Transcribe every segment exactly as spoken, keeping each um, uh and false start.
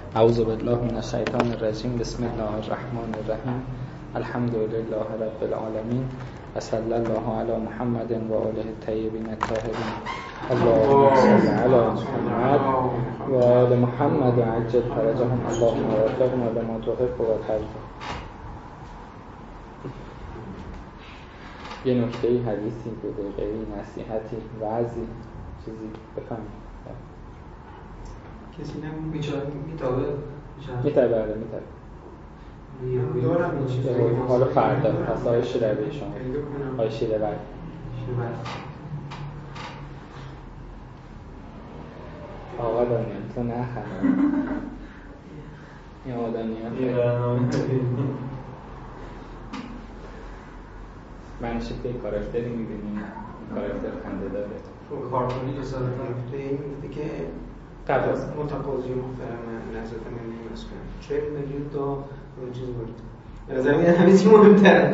اعوذ بالله من الشیطان الرجیم. بسم الله الرحمن الرحیم. الحمد لله رب العالمین و صلی الله علی محمد و آله الطیبین الطاهرین. اللهم صل علی محمد و آل محمد و عجل فرجهم. اللهم وفقنا لما تحب و ترضی. یه نکته‌ای، حدیثی، دو دقیقه‌ای، نصیحتی، وعظی، چیزی بفهمید. کسی نمون بیچاره میتابه میتابه بله میتابه دارم این چیزی حالا فردا پس آقای شیربی شما آقای شیربی آقا دانیان تو نخنه این آقا دانیان من شکل کاراکتری میبینیم. کاراکتر خنده داره کارتونی که سال رفته این میده که قبل از متقاضی محترم نظرت ملی مسکن چهل میلیون تا چیز بود از همین همه چی مهمتره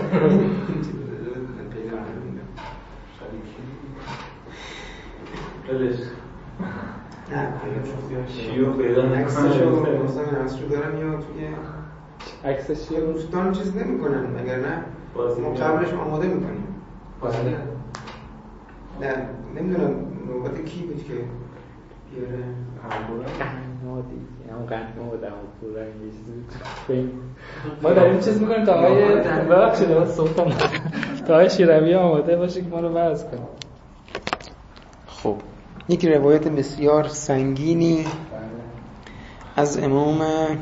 بلش نه چیو پیدا عکسشو مثلا عکسشو دارم یا توی عکسش چیه؟ دوستان چیز نمی‌کنن مگر نه ما قبلش آماده می‌کنیم بازی نه نمیدونم نوبت کی بود که بیاره قنادی هم قناد هم پورا یه چیزی ما داریم چیز میکنیم تا آقای ببخشید ما صبح تا آقای شیربی آماده باشه که ما رو وعظ کنه. خب یک روایت بسیار سنگینی از امام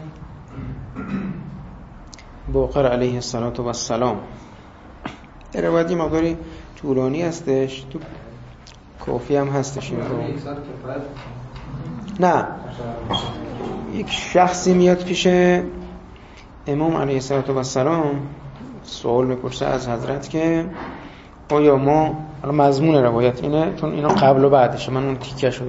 باقر علیه السلام. این روایت یه مقداری طولانی هستش، تو کافی هم هستش این رو. نه یک شخصی میاد پیش امام علیه السلام سوال میپرسه از حضرت که آیا ما، حالا مضمون روایت اینه چون اینا قبل و بعدشه، من اون تیکه شده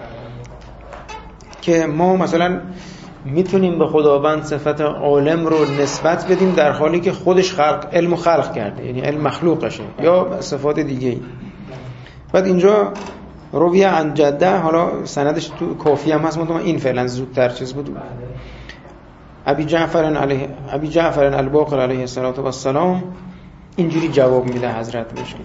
که ما مثلا میتونیم به خداوند صفت عالم رو نسبت بدیم در حالی که خودش خلق علم و خلق کرده، یعنی علم مخلوقشه یا صفات دیگه‌ای. بعد اینجا رویه عن جده، حالا سندش تو کافی هم هست، منتها این فعلا زودتر چیز بود. ابی جعفر علیه ابی جعفر الباقر علیه السلام اینجوری جواب میده حضرت بهش: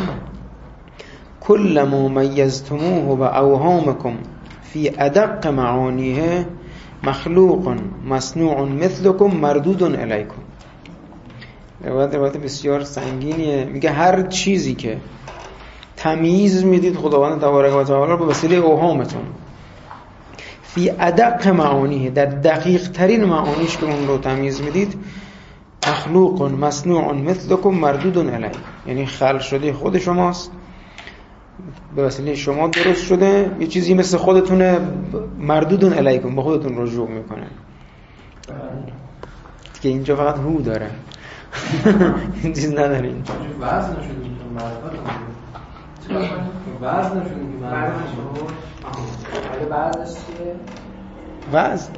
کل ما میزتموه و اوهامکم فی ادق معانیه مخلوق مصنوع مثلکم مردود علیکم. روایت روایت بسیار سنگینیه. میگه هر چیزی که تمیز میدید خداوند تبارک و تعالی به وسیله اوهامتون، فی ادق معانیه، در دقیق ترین معانیش که اون رو تمیز میدید، مخلوق مصنوع مثلکم مردود علیکم، یعنی خلق شده خود شماست، به وسیله شما درست شده، یه چیزی مثل خودتونه، مردود علیکم، به خودتون رجوع میکنه. که اینجا فقط هو داره این چیز نداره. اینجا وزن نشده میتون مرد وزن نشده که مرد اگه بعدش چیه؟ وزن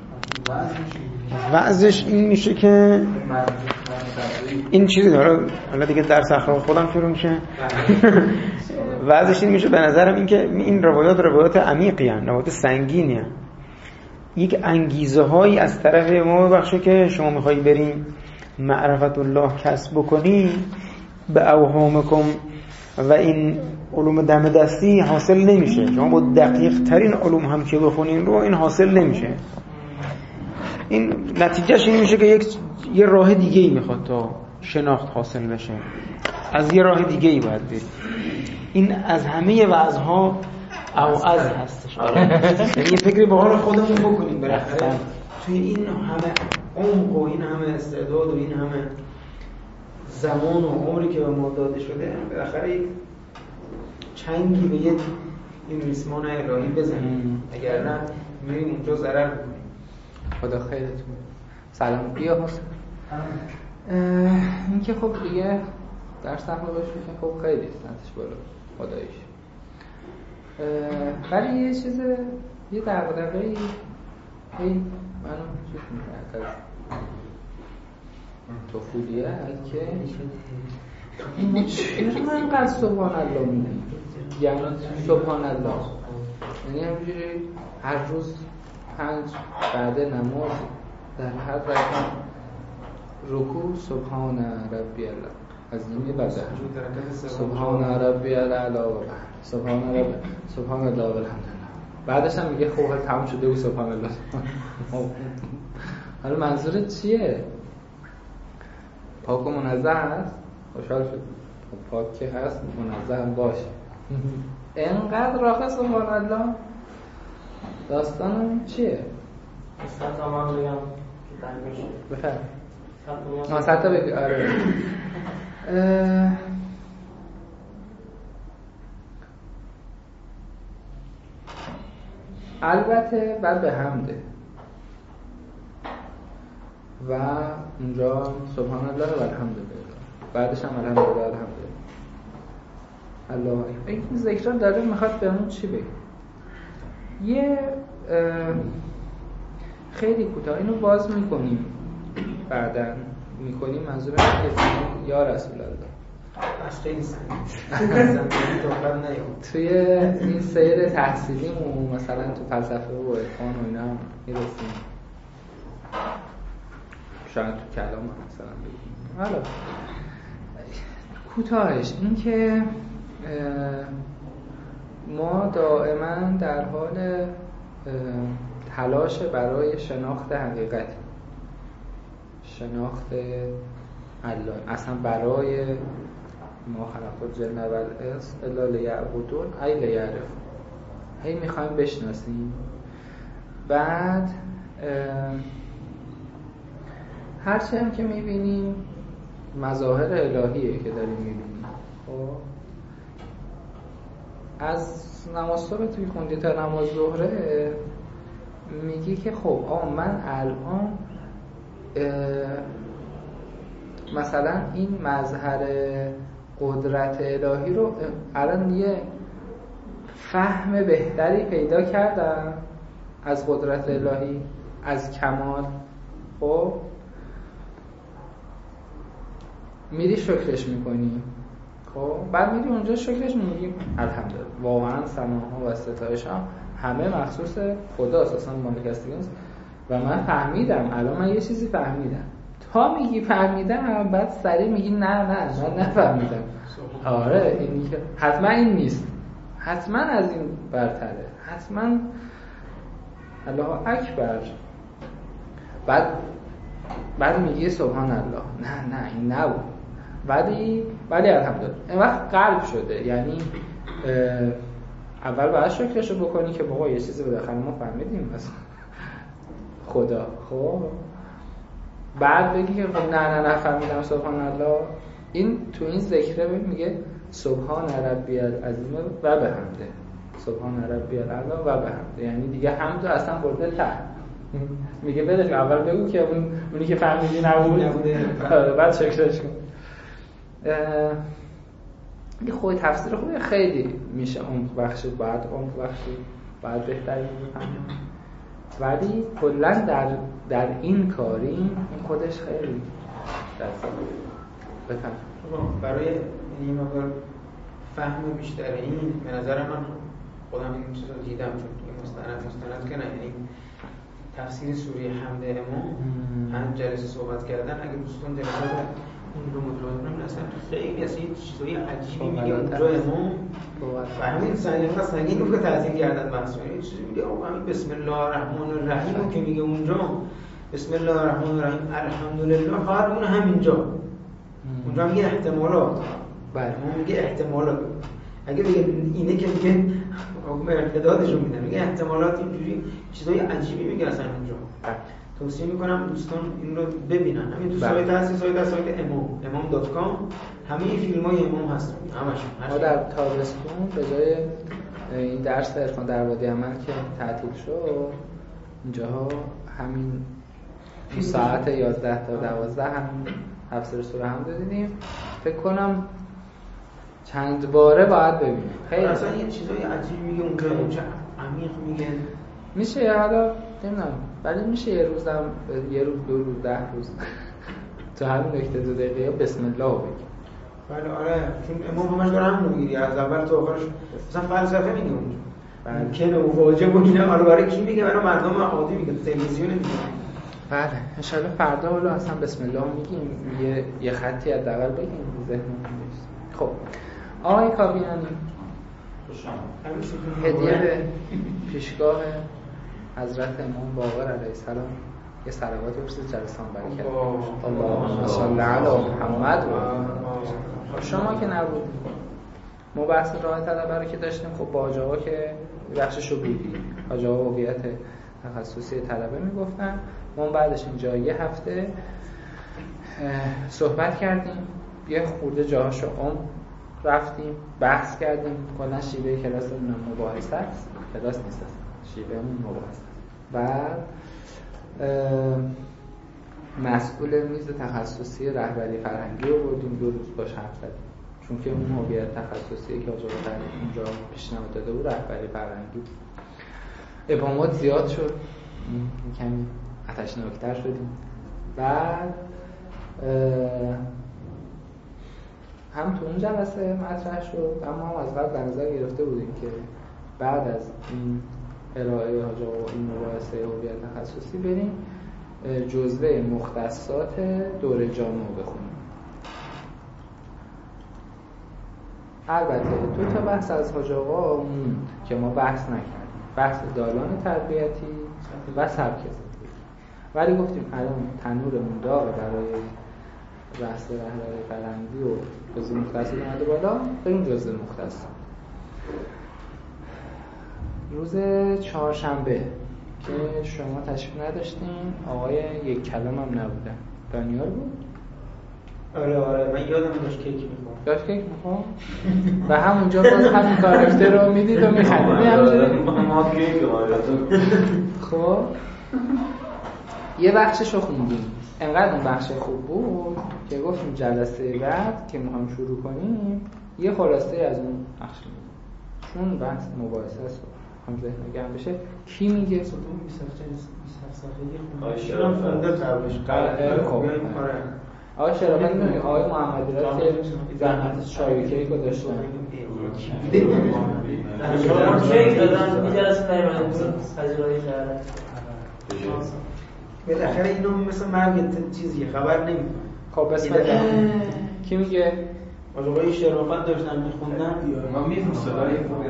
وزنش این میشه که این چیزی داره، حالا دیگه درس اخلاق خودم شروع میشه. وزنش این میشه به نظرم این که این روایات روایات عمیقی هستند، روایات سنگینی هستند. یک انگیزه هایی از طرف ما بخشه که شما میخوای بریم معرفت الله کسب بکنی، به اوهامکم و این علوم دم دستی حاصل نمیشه. شما با دقیق ترین علوم هم که بخونین رو این حاصل نمیشه. این نتیجهش این میشه که یک یه راه دیگه ای میخواد تا شناخت حاصل بشه، از یه راه دیگه ای باید برید. این از همه وعظها او از هستش. یعنی یه فکری به حال خودمون بکنیم بالاخره توی این همه عمق و این همه استعداد و این همه زمان و عمری که به ما داده شده، بالاخره یک چنگی به یک این ریسمان الهی بزنیم، اگر نه میریم اونجا ضرر بکنیم. خدا خیرتون. سلام بیا حسین. این که خب دیگه درس اخلاقش میشه خب خیلی سنتش بالا خداییش. ولی یه چیز یه دغدغه‌ای هی منو چیز می‌کنه از طفولیت که چرا اینقدر سبحان الله میگی؟ یعنی سبحان الله یعنی همینجوری هر روز پنج بعد نماز در هر رکعت رکوع سبحان ربی الله عظیم بدن سبحان ربی الاعلی و سبحان ربی سبحان الله و الحمدلله. بعدش هم میگه خب تمام شده و سبحان الله. حالا منظورت چیه؟ پاک و منزه هست؟ خوشحال شد. پاک که هست منزه هم باشه. اینقدر راخه سبحان الله. داستان چیه؟ استاد زمان بگم که تنگ بشه بفرم ما ستا بگی. آره البته بعد به حمده و اونجا سبحان الله و الحمدلله، بعدش هم الحمدلله الحمدلله الله. این ذکر داره میخواد بهمون چی بگه؟ یه خیلی کوتاه اینو باز میکنیم بعداً میکنیم منظورم اینه که یا رسول الله اصلا این توی این سیر تحصیلیمون مثلا تو فلسفه و عرفان و اینا هم میرسیم، شاید تو کلام هم مثلا بگیم. حالا کوتاهش این که ما دائما در حال تلاش برای شناخت حقیقت، شناخت الله، اصلا برای ما خلق الجن و الانس الا لیعبدون ای لیعرفون، هی میخوایم بشناسیم. بعد هرچی هم که میبینیم مظاهر الهیه که داریم میبینیم. خب از نماز صبح توی خوندی تا نماز ظهره میگی که خب آه من الان مثلا این مظهر قدرت الهی رو الان یه فهم بهتری پیدا کردم از قدرت الهی، از کمال. خب میری شکرش میکنی، خب بعد میری اونجا شکرش میگیم الحمدلله، واقعا ثناها و ستایش هم همه مخصوص خداست، اصلا مالک هستی نیست. و من فهمیدم الان من یه چیزی فهمیدم. تا میگی فهمیدم بعد سریع میگی نه نه من نفهمیدم. آره اینی که حتما این نیست، حتما از این برتره، حتما الله اکبر. بعد بعد میگی سبحان الله، نه نه این نبود، ولی ولی الحمدلله این وقت قلب شده. یعنی اول باید شکرشو بکنی که بابا یه چیزی بالاخره ما فهمیدیم مثلا خدا. خب بعد بگی که خب نه نه نفهمیدم سبحان الله. این تو این ذکره میگه سبحان ربی العظیم و بحمده، سبحان ربی الاعلی و بحمده، یعنی دیگه حمد اصلا برده ته. میگه بلش اول بگو که اون اونی که فهمیدی نبود، بعد شکرش کن. این خود تفسیر خوبه، خیلی میشه عمق بخشید، بعد عمق بخشید، بعد بهتری بفهمید. ولی کلا در در این کاری این خودش خیلی دست بفهم. برای این مقدار فهم بیشتر این به نظر من خودم این چیزا دیدم، چون توی مستند مستند که نه، یعنی تفسیر سوره حمد امام هم جلسه صحبت کردن، اگه دوستان دقت اون رو متوجه کنن اصلا خیلی اصلا چیزای عجیبی میگه اونجا امام و همین سنگین و سنگین رو که تعظیم کردن بحث میگه چیزی میگه همین بسم الله الرحمن الرحیم که میگه اونجا بسم الله الرحمن الرحیم الحمدلله فقط اون همینجا اونجا میگه احتمالات. بله اون میگه احتمالات، اگه بگه اینه که میگه حکم ارتدادش رو میدن، میگه احتمالات اینجوری چیزای عجیبی میگه اصلا اونجا. توصیه میکنم دوستان این رو ببینن، همین تو سایت هست، سایت هست سایت امام امام دات کام، همه این فیلم‌های امام هستن همشون. ما در تابستون به جای این درس عرفان در وادی عمل که تعطیل شد، اینجاها همین تو ساعت یازده تا دوازده هم تفسیر سوره هم دیدیم. فکر کنم چند باره باید ببینیم. خیلی اصلا یه چیزای عجیب میگه اونجا، اونجا عمیق میگه. میشه حالا نمیدونم، ولی میشه یه روزم یه روز دو روز ده روز تو همین نکته دو دقیقه بسم الله بگیم. بله آره، چون امام همش داره همون میگه از اول تا آخرش، مثلا فلسفه میگه اونجا. ممکنه و واجب و اینا حالا برای کی میگه؟ برای مردم عادی میگه، تلویزیون میگه. بله ان شاء الله فردا حالا اصلا بسم الله میگیم، یه یه خطی حداقل بگیم ذهنمون نیست. خب آقای کاویانی هدیه به پیشگاه حضرت امام باقر علیه السلام یه صلوات بفرستید جلسه هم برکت. اللهم صل علی محمد. و شما که نبودید ما بحث راه طلبه رو که داشتیم، خب با حاج آقا که بخشش رو بودی، حاج آقا هویت تخصصی طلبه میگفتن، ما بعدش اینجا یه هفته صحبت کردیم، یه خورده جاهاشو عمق رفتیم، بحث کردیم، کلا شیوه کلاسمون مباحثه است، کلاس نیست شیوهمون مباحثه است. بعد مسئول میز تخصصی رهبری فرهنگی رو بردیم، دو روز باش حرف زدیم، چون که اون هویت تخصصی که آجا بطر اونجا پیشنهاد داده بود رهبری فرهنگی. ابهامات زیاد شد، کمی آتشناکتر شدیم. بعد هم تو اون جلسه مطرح شد، اما هم از قبل در نظر گرفته بودیم که بعد از این ارائه حاج آقا و این مباحثه هویت تخصصی بریم جزوه مختصات دوره جامعه بخونیم. البته دو تا بحث از حاج آقا موند که ما بحث نکردیم، بحث دالان تربیتی و سبک زندگی، ولی گفتیم الان تنورمون داغه برای بحث رهبری فرهنگی و جزء مختصات اومده بالا، بریم جزء مختصات. روز چهارشنبه که شما تشریف نداشتین، آقای یک کلام هم نبودن، دانیال بود؟ آره آره من یادم داشت کیک میخوام. داشت کیک میخوام؟ و همونجا باز همین کاراکتر رو میدید و میخندید همونجوری؟ ما کیک خب یه بخشش رو خوندیم، انقدر اون بخش خوب بود که گفتیم جلسه بعد که میخوام شروع کنیم یه خلاصه از اون بخش میدیم، چون بحث مباحثه است هم ذهن گرم بشه. کی میگه؟ صدوم بیست هفت سالگی آقای شرافت قبلش قبل خب آقای شرافت میگه آقای محمدی را که زحمت شایکه‌ای که داشتن شما کیک دادن این جلسه نیومدن پذیرایی کردن. بالاخره اینو مثل مرگ چیزیه خبر نمیکنه. خب بسم الله کی میگه؟ آقای شرافت داشتن میخوندن ما میفهم صدای خوبی رو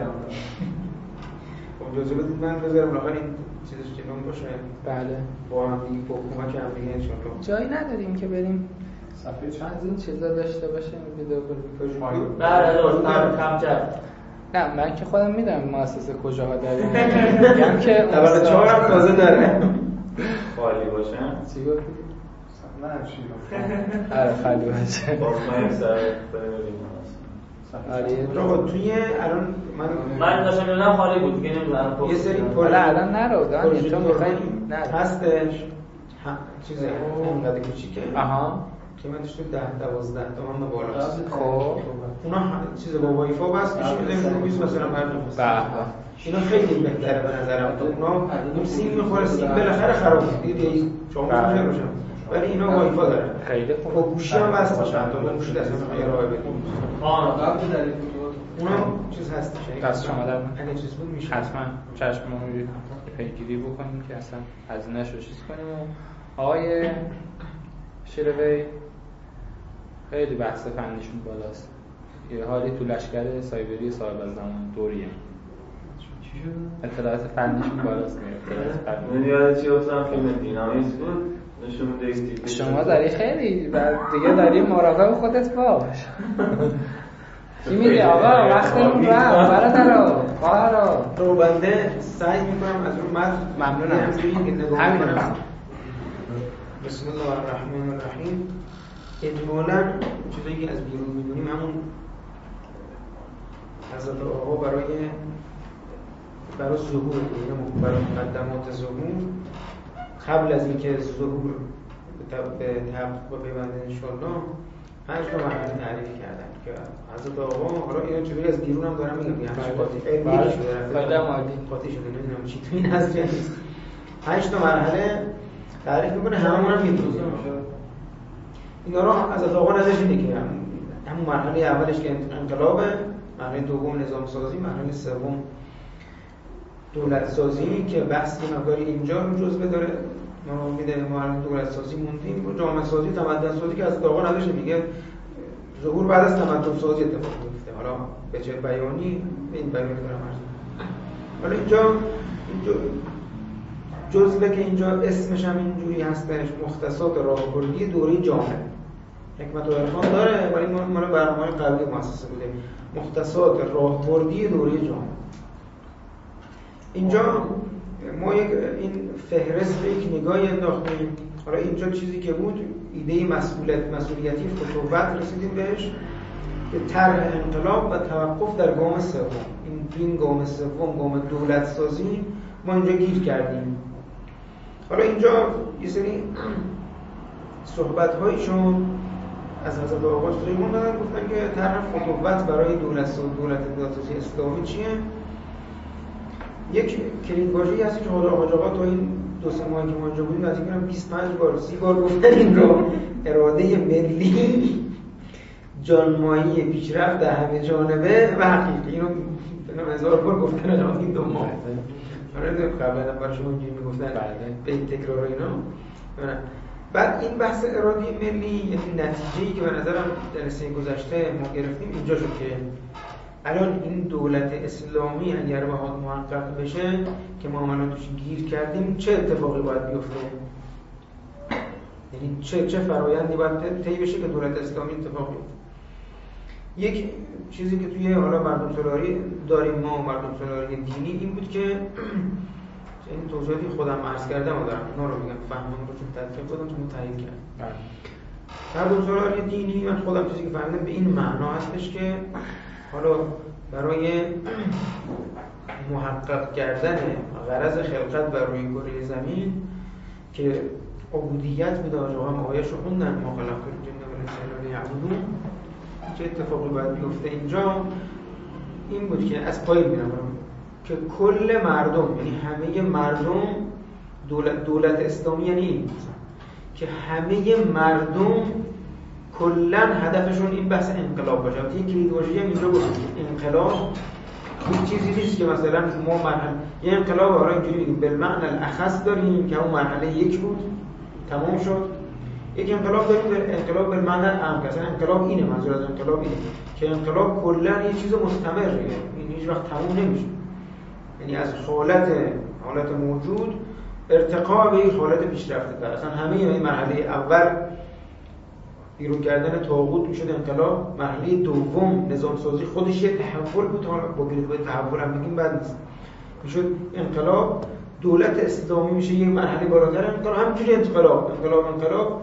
اجازه بدید من بذارم لاغر این چیزش جلوم باشه. بله با هم دیگه با کمک هم دیگه انشاءالله جایی نداریم که بریم صفحه چند از این چیزا داشته باشیم ویدیو کاری. بله درست کم کرد. نه من که خودم میدونم مؤسسه کجاها داریم، میگم که طبقه چهار هم تازه داره خالی باشه. چی گفتی؟ نه چی آره خالی باشه. باز ما یک سر بریم آره توی الان من من داشتم می‌دونم خالی بود دیگه نمی‌دونم یه سری حالا الان نرو دان تو می‌خوای نه هستش چیزه اونقدر کوچیکه آها قیمتش تو ده دوازده تومن بالاست. خب اونا چیز با وای فای بس میشه میذاریم بیست مثلا برنامه به به اینا خیلی بهتره به نظرم. تو اونا اون سیم میخوره، سیم بالاخره خراب میشه دیگه شما میشه روشن، ولی اینا وای فای داره خیلی خوب. با گوشی هم وصل میشه، تا با گوشی دست یه راه بدیم. آه قبل در اونا چیز هستش دست شما در اگه چیز بود میشه حتما چشم ما می‌رید پیگیری بکنیم که اصلا هزینه‌اش رو چیز کنیم. و آقای شیروی خیلی بحث فنیشون بالاست، یه حالی تو لشکر سایبری صاحب زمان دوریه. چی شد؟ اطلاعات فنیشون بالاست میره. اطلاعات من یاد چی افتادم فیلم دینامیت بود نشون میده. شما داری خیلی بعد دیگه داری مراقب خودت باش. کی میگه آقا وقتمون رفت برادرها خواهرها رو بنده سعی میکنم از اون متن ممنونم همین رو بسم الله الرحمن الرحیم. اجمالاً چیزایی که از بیرون میدونیم همون حضرت آقا برای برای ظهور یعنی برای مقدمات ظهور قبل از اینکه ظهور به تحقق و پیوندن انشاءالله پنج تا مرحله تعریف کردن که حضرت آقا حالا اینا چیزی از بیرون هم دارم میگم یعنی قاطی علمی شده خیلی عالی قاطی شده نمیدونم چی تو این حذف نیست. پنج تا مرحله تعریف میکنه هممون هم میدونیم. اینا رو حضرت آقا نظرش اینه که همون مرحله اولش که انقلابه، مرحله دوم نظام سازی، مرحله سوم دولت سازی که بحث یه مقداری اینجا رو جزء داره. ما میده ما دولت سازی موندیم رو جامعه سازی تمدن سازی که از داغا نداشته، میگه ظهور بعد از تمدن سازی اتفاق میفته. حالا به چه بیانی این بیانی دارم عرض. حالا اینجا اینجا جزوه که اینجا اسمش هم اینجوری هستش، مختصات راهبردی دوره جامعه. حکمت و عرفان داره ولی مال برنامه‌های قبلی مؤسسه بوده. مختصات راهبردی دوره جامعه. اینجا ما یک این فهرست به یک نگاهی انداختیم. حالا اینجا چیزی که بود ایده مسئولیت مسئولیتی فتووت رسیدیم بهش که طرح انقلاب و توقف در گام سوم. این این گام سوم، گام دولت سازی، ما اینجا گیر کردیم. حالا اینجا یه سری صحبت‌هایشون از حضرت آقا سلیمان دادن، گفتن که طرح فتووت برای دولت سازی دولت سازی اسلامی چیه؟ یک کلیدواژه‌ای هست که حالا آقا تا این دو سه ماهی که ما اینجا بودیم نزدیک کنم بیست و پنج بار سی بار گفتن این رو. اراده ملی، جانمایی، پیشرفت در همه جانبه و حقیقی. اینو فکر هزار بار گفتن الان این دو ماه. آره قبلا برای شما اینجوری میگفتن به این تکرار اینا. بعد این بحث اراده ملی یعنی نتیجه‌ای که به نظرم جلسه گذشته ما گرفتیم اینجا شد که الان این دولت اسلامی اگر بخواد محقق بشه که ما الان توش گیر کردیم چه اتفاقی باید بیفته؟ یعنی چه چه فرآیندی باید طی بشه که دولت اسلامی اتفاق بیفته؟ یک چیزی که توی حالا مردم سالاری داریم ما مردم سالاری دینی این بود که این توضیحاتی خودم عرض کردم و دارم اونا رو میگم فهمم رو چون تدقیق خودم تو تایید کردم. مردم سالاری دینی من خودم چیزی که فهمیدم به این معنا هستش که حالا برای محقق کردن غرض خلقت بر روی کره زمین که عبودیت به داجوها هم آیش رو خوندن ما خلق الجن والانس الا لیعبدون چه اتفاقی باید بیفته اینجا این بود که از پایین میرم که کل مردم یعنی همه مردم دولت دولت اسلامی یعنی این که همه مردم کلا هدفشون این بحث انقلاب باشه. البته یک کلیدواژه‌ای هم اینجا گفتم انقلاب این چیزی نیست که مثلا ما مرحله یه انقلاب حالا اینجوری میگیم بالمعنی الاخص داریم که اون مرحله یک بود تمام شد. یک انقلاب داریم انقلاب بالمعنی العام که اصلا انقلاب اینه، منظور از انقلاب اینه که انقلاب کلا یه چیز مستمره، این هیچ وقت تموم نمیشه. یعنی از حالت حالت موجود ارتقا به یک حالت پیشرفته تر. اصلا همه این مرحله اول بیرون کردن طاغوت میشد انقلاب، مرحله دوم نظام سازی خودش یه تحول بود، حالا با گرید تحول هم بگیم بد نیست، میشد انقلاب، دولت اسلامی میشه یه مرحله بالاتر انقلاب، همینجوری انقلاب انقلاب انقلاب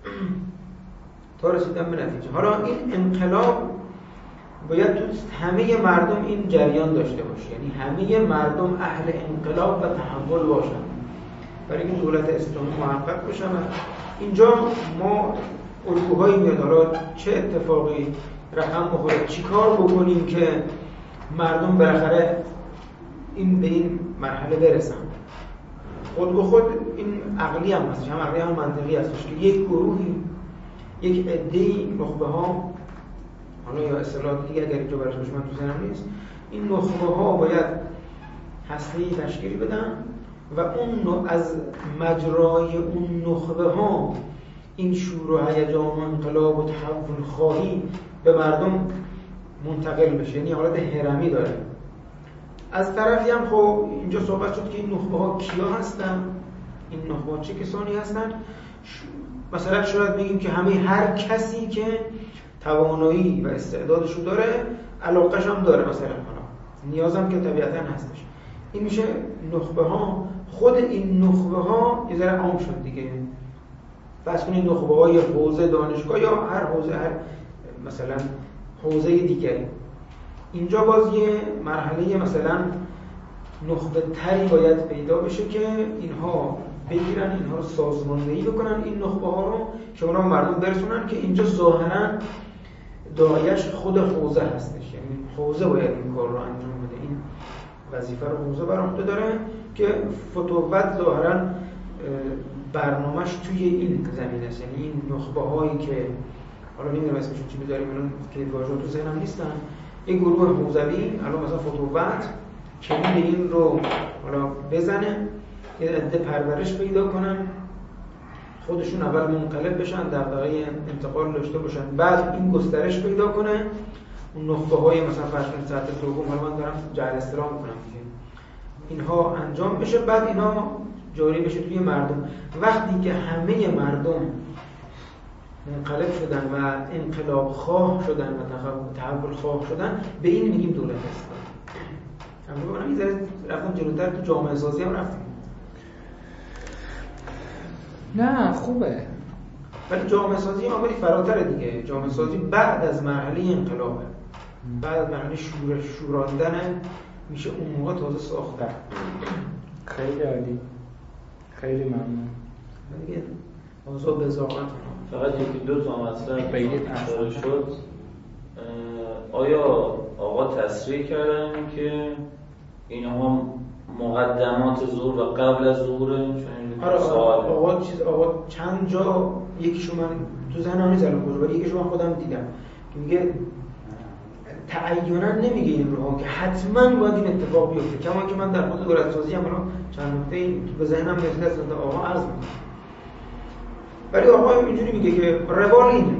تا رسیدن به نتیجه. حالا این انقلاب باید تو همه مردم این جریان داشته باشه، یعنی همه مردم اهل انقلاب و تحول باشن برای این دولت اسلامی محقق بشن. اینجا ما الگوهایی میاد حالا چه اتفاقی رقم بخوره، چیکار بکنیم که مردم بالاخره این به این مرحله برسن. خود به خود این عقلی هم هست، هم عقلی هم منطقی هستش که یک گروهی یک عده‌ای نخبه ها، حالا یا اصطلاح دیگه اگر اینجا برش باشه من تو ذهنم نیست، این نخبه ها باید هسته‌ای تشکیل بدن و اون از مجرای اون نخبه ها این شور و هیجان و انقلاب و تحول خواهی به مردم منتقل بشه، یعنی حالت هرمی داره. از طرفی هم خب اینجا صحبت شد که این نخبه ها کیا هستن، این نخبه ها چه کسانی هستن. مثلا شاید بگیم که همه هر کسی که توانایی و استعدادشو داره علاقه‌ش هم داره، مثلا نیازم که طبیعتاً هستش. این میشه نخبه ها. خود این نخبه ها یه ذره عام شد دیگه، فرض کنید نخبه های حوزه دانشگاه یا هر حوزه، هر مثلا حوزه دیگری. اینجا باز یه مرحله مثلا نخبه تری باید پیدا بشه که اینها بگیرن، اینها رو سازماندهی بکنن، این نخبه ها رو که اونا مردم برسونن که اینجا ظاهرا داعیش خود حوزه هستش، یعنی حوزه باید این کار رو انجام بده، این وظیفه رو حوزه بر عهده داره که فتووت ظاهرا برنامه‌اش توی این زمینه است. یعنی این نخبه هایی که حالا نمیدونم اسمشون چی بذاریم الان که واژه تو ذهنم نیستن، یک گروه حوزوی الان مثلا فتووت کلید این رو حالا بزنه، یه عده پرورش پیدا کنن، خودشون اول منقلب بشن، دغدغه انتقال داشته باشن، بعد این گسترش پیدا کنه، اون نقطه های مثلا فرض کنید سطح دوم، حالا من دارم جعل استرام میکنم دیگه، اینها انجام بشه، بعد اینا جاری بشه توی مردم. وقتی که همه مردم منقلب شدن و انقلاب خواه شدن و تحول خواه شدن، به این میگیم دولت اسلامی. اما من میذارم رفتم جلوتر تو جامعه سازی هم رفتیم. نه خوبه، ولی جامعه سازی عاملی فراتر دیگه. جامعه سازی بعد از مرحله انقلابه، بعد از مرحله شور شوراندن میشه اون موقع تازه ساخته. خیلی عالی، خیلی ممنون. دیگه موضوع بزاقت فقط یکی دو تا مطلب بگید اشاره شد. آیا آقا تصریح کردن که اینها مقدمات ظهور و قبل از ظهوره؟ آره آقا چیز آقا چند جا یکیشو من تو ذهنم نیست الان کجا، ولی یکیشو من خودم دیدم که میگه تعیینا نمیگه این رو که حتما باید این اتفاق بیفته، کما که من در خود دولت سازی هم الان چند نکته به ذهنم رسیده است آقا عرض میکنم. ولی آقا اینجوری میگه که روال اینه،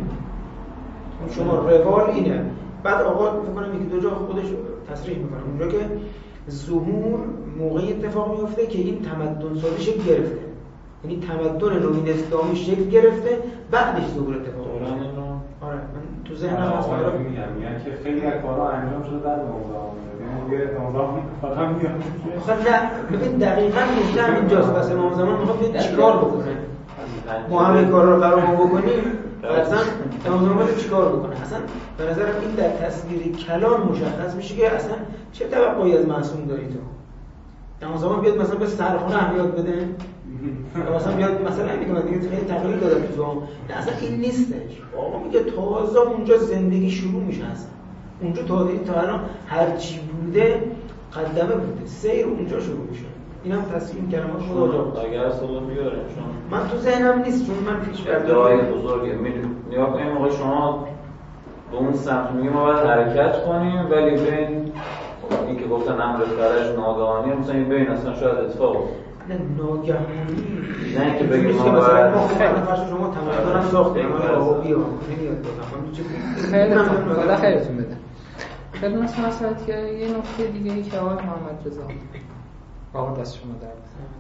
شما روال اینه. بعد آقا فکر کنم یکی دو جا خودش تصریح میکنه اونجا که ظهور موقعی اتفاق میفته که این تمدن سازی شکل گرفته، یعنی تمدن نوین اسلامی شکل گرفته، بعدش ظهور اتفاق میفته. آره من تو ذهنم هست برای میگم میگن که خیلی از کارها انجام شده در نوزده یعنی نوزده فقط میگم آخه نه ببین دقیقاً نکته همینجاست. واسه امام زمان میخواد ببین چیکار بکنه، ما همه کارا رو قرار بکنیم، اصلا امام زمان باید چیکار بکنه. اصلا به نظرم این در تصویر کلان مشخص میشه که اصلا چه توقعی از معصوم داری تو. امام زمان بیاد مثلا به سرخونه اهمیت بده، مثلا بیاد مثلا میگم دیگه خیلی تغییر داده تو زمان، نه اصلا این نیستش. آقا میگه تازه اونجا زندگی شروع میشه، اصلا اونجا تازه تا الان هر چی بوده قدمه بوده، سیر اونجا شروع میشه. اینم تصمیم کلمات خدا جا اگر اصلا بیاریم چون من تو ذهنم نیست، چون من پیش ادعای بزرگه. نیا کنیم آقا شما به اون سمت میگیم ما باید حرکت کنیم، ولی بین این که گفتن امر فرج ناگهانی مثلا این بین اصلا شاید اتفاق نه ناگهانی، نه اینکه بگیم ما باید مثلا شما تمدنم ساختیم آقا بیا نمیاد بودم خیلی خوب خدا خیرتون بده. خیلی مثلا مسئلت که یه نکته دیگه ای که آقای محمد رضا آقا دست شما در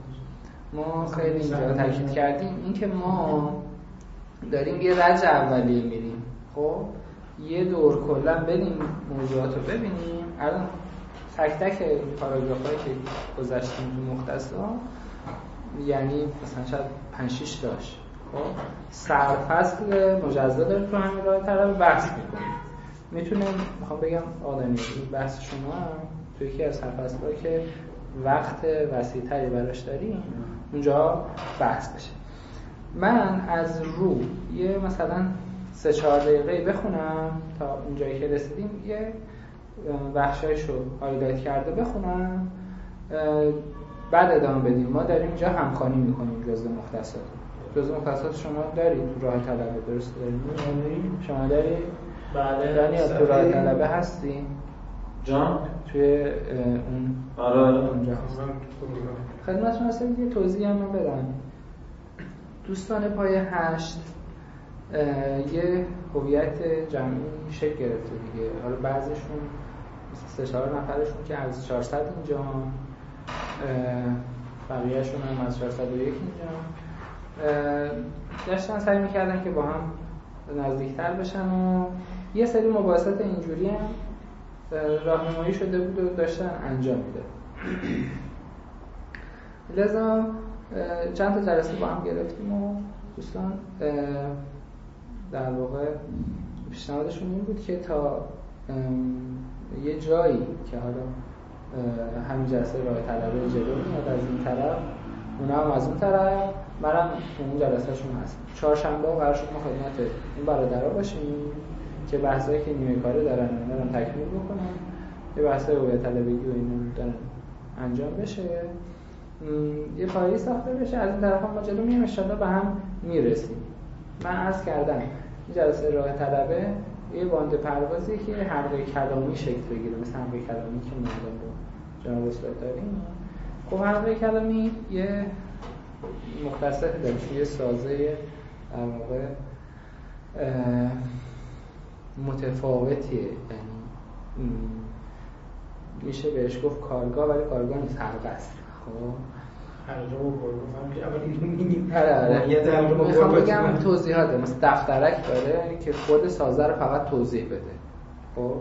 ما خیلی اینجا تاکید کردیم این که ما داریم یه رج اولیه میریم، خب یه دور کلا بریم موضوعات رو ببینیم. الان تک تک پاراگرافایی که گذاشتیم تو مختصر یعنی مثلا شاید پنج شش داشت، خب سرفصل مجزا داره تو همین راه طلب بحث میکنیم. میتونم میخوام بگم آدمی این بحث شما تو یکی از سرفصل‌ها که وقت وسیع‌تری براش داریم اونجا بحث بشه. من از رو یه مثلا سه چهار دقیقه بخونم تا اونجایی که رسیدیم، یه بخشایشو هایلایت کرده بخونم، بعد ادامه بدیم. ما داریم اینجا همخوانی میکنیم جزء مختصات. جزء مختصات شما دارید تو راه طلبه، درست دارید؟ شما دارید؟ بله. دانیال تو راه طلبه هستی؟ جان توی اون آره اونجا هست. خدمتتون هستم یه توضیح هم بدم. دوستان پای هشت یه هویت جمعی شکل گرفته دیگه. حالا بعضیشون سه چهار نفرشون که از چهارصد اینجا، بقیه‌شون هم از چهارصد و یک اینجا، داشتن سعی می‌کردن که با هم نزدیکتر بشن و یه سری مباحثات اینجوری هم راهنمایی شده بود و داشتن انجام میده. لذا چند تا جلسه با هم گرفتیم و دوستان در واقع پیشنهادشون این بود که تا یه جایی که حالا همین جلسه راه طلبه جلو میاد از این طرف، اونا هم از اون طرف، منم تو اون جلسهشون هستم. چهارشنبه قرار شد ما خدمت این برادرها باشیم که بحثایی که نیمه کاره دارن اونا رو تکمیل بکنن، یه بحثای هویت طلبگی و اینا دارن انجام بشه، یه پایه‌ای ساخته بشه. از این طرف ما جلو میایم ان شاءالله به هم میرسیم. من عرض کردم این جلسه راه طلبه یه باند پروازی که حلقه کلامی شکل بگیره، مثل حلقه کلامی که مردم رو جناب استاد داریم. خب حلقه کلامی یه مختصر داریم، یه سازه در واقع متفاوتیه، یعنی میشه بهش گفت کارگاه، ولی کارگاه نیست، حلقه است. خب حلقه و کارگاه که اول اینو میگیم. آره آره میخوام بگم توضیحات داره، مثلا دفترک داره که خود سازه رو فقط توضیح بده. خب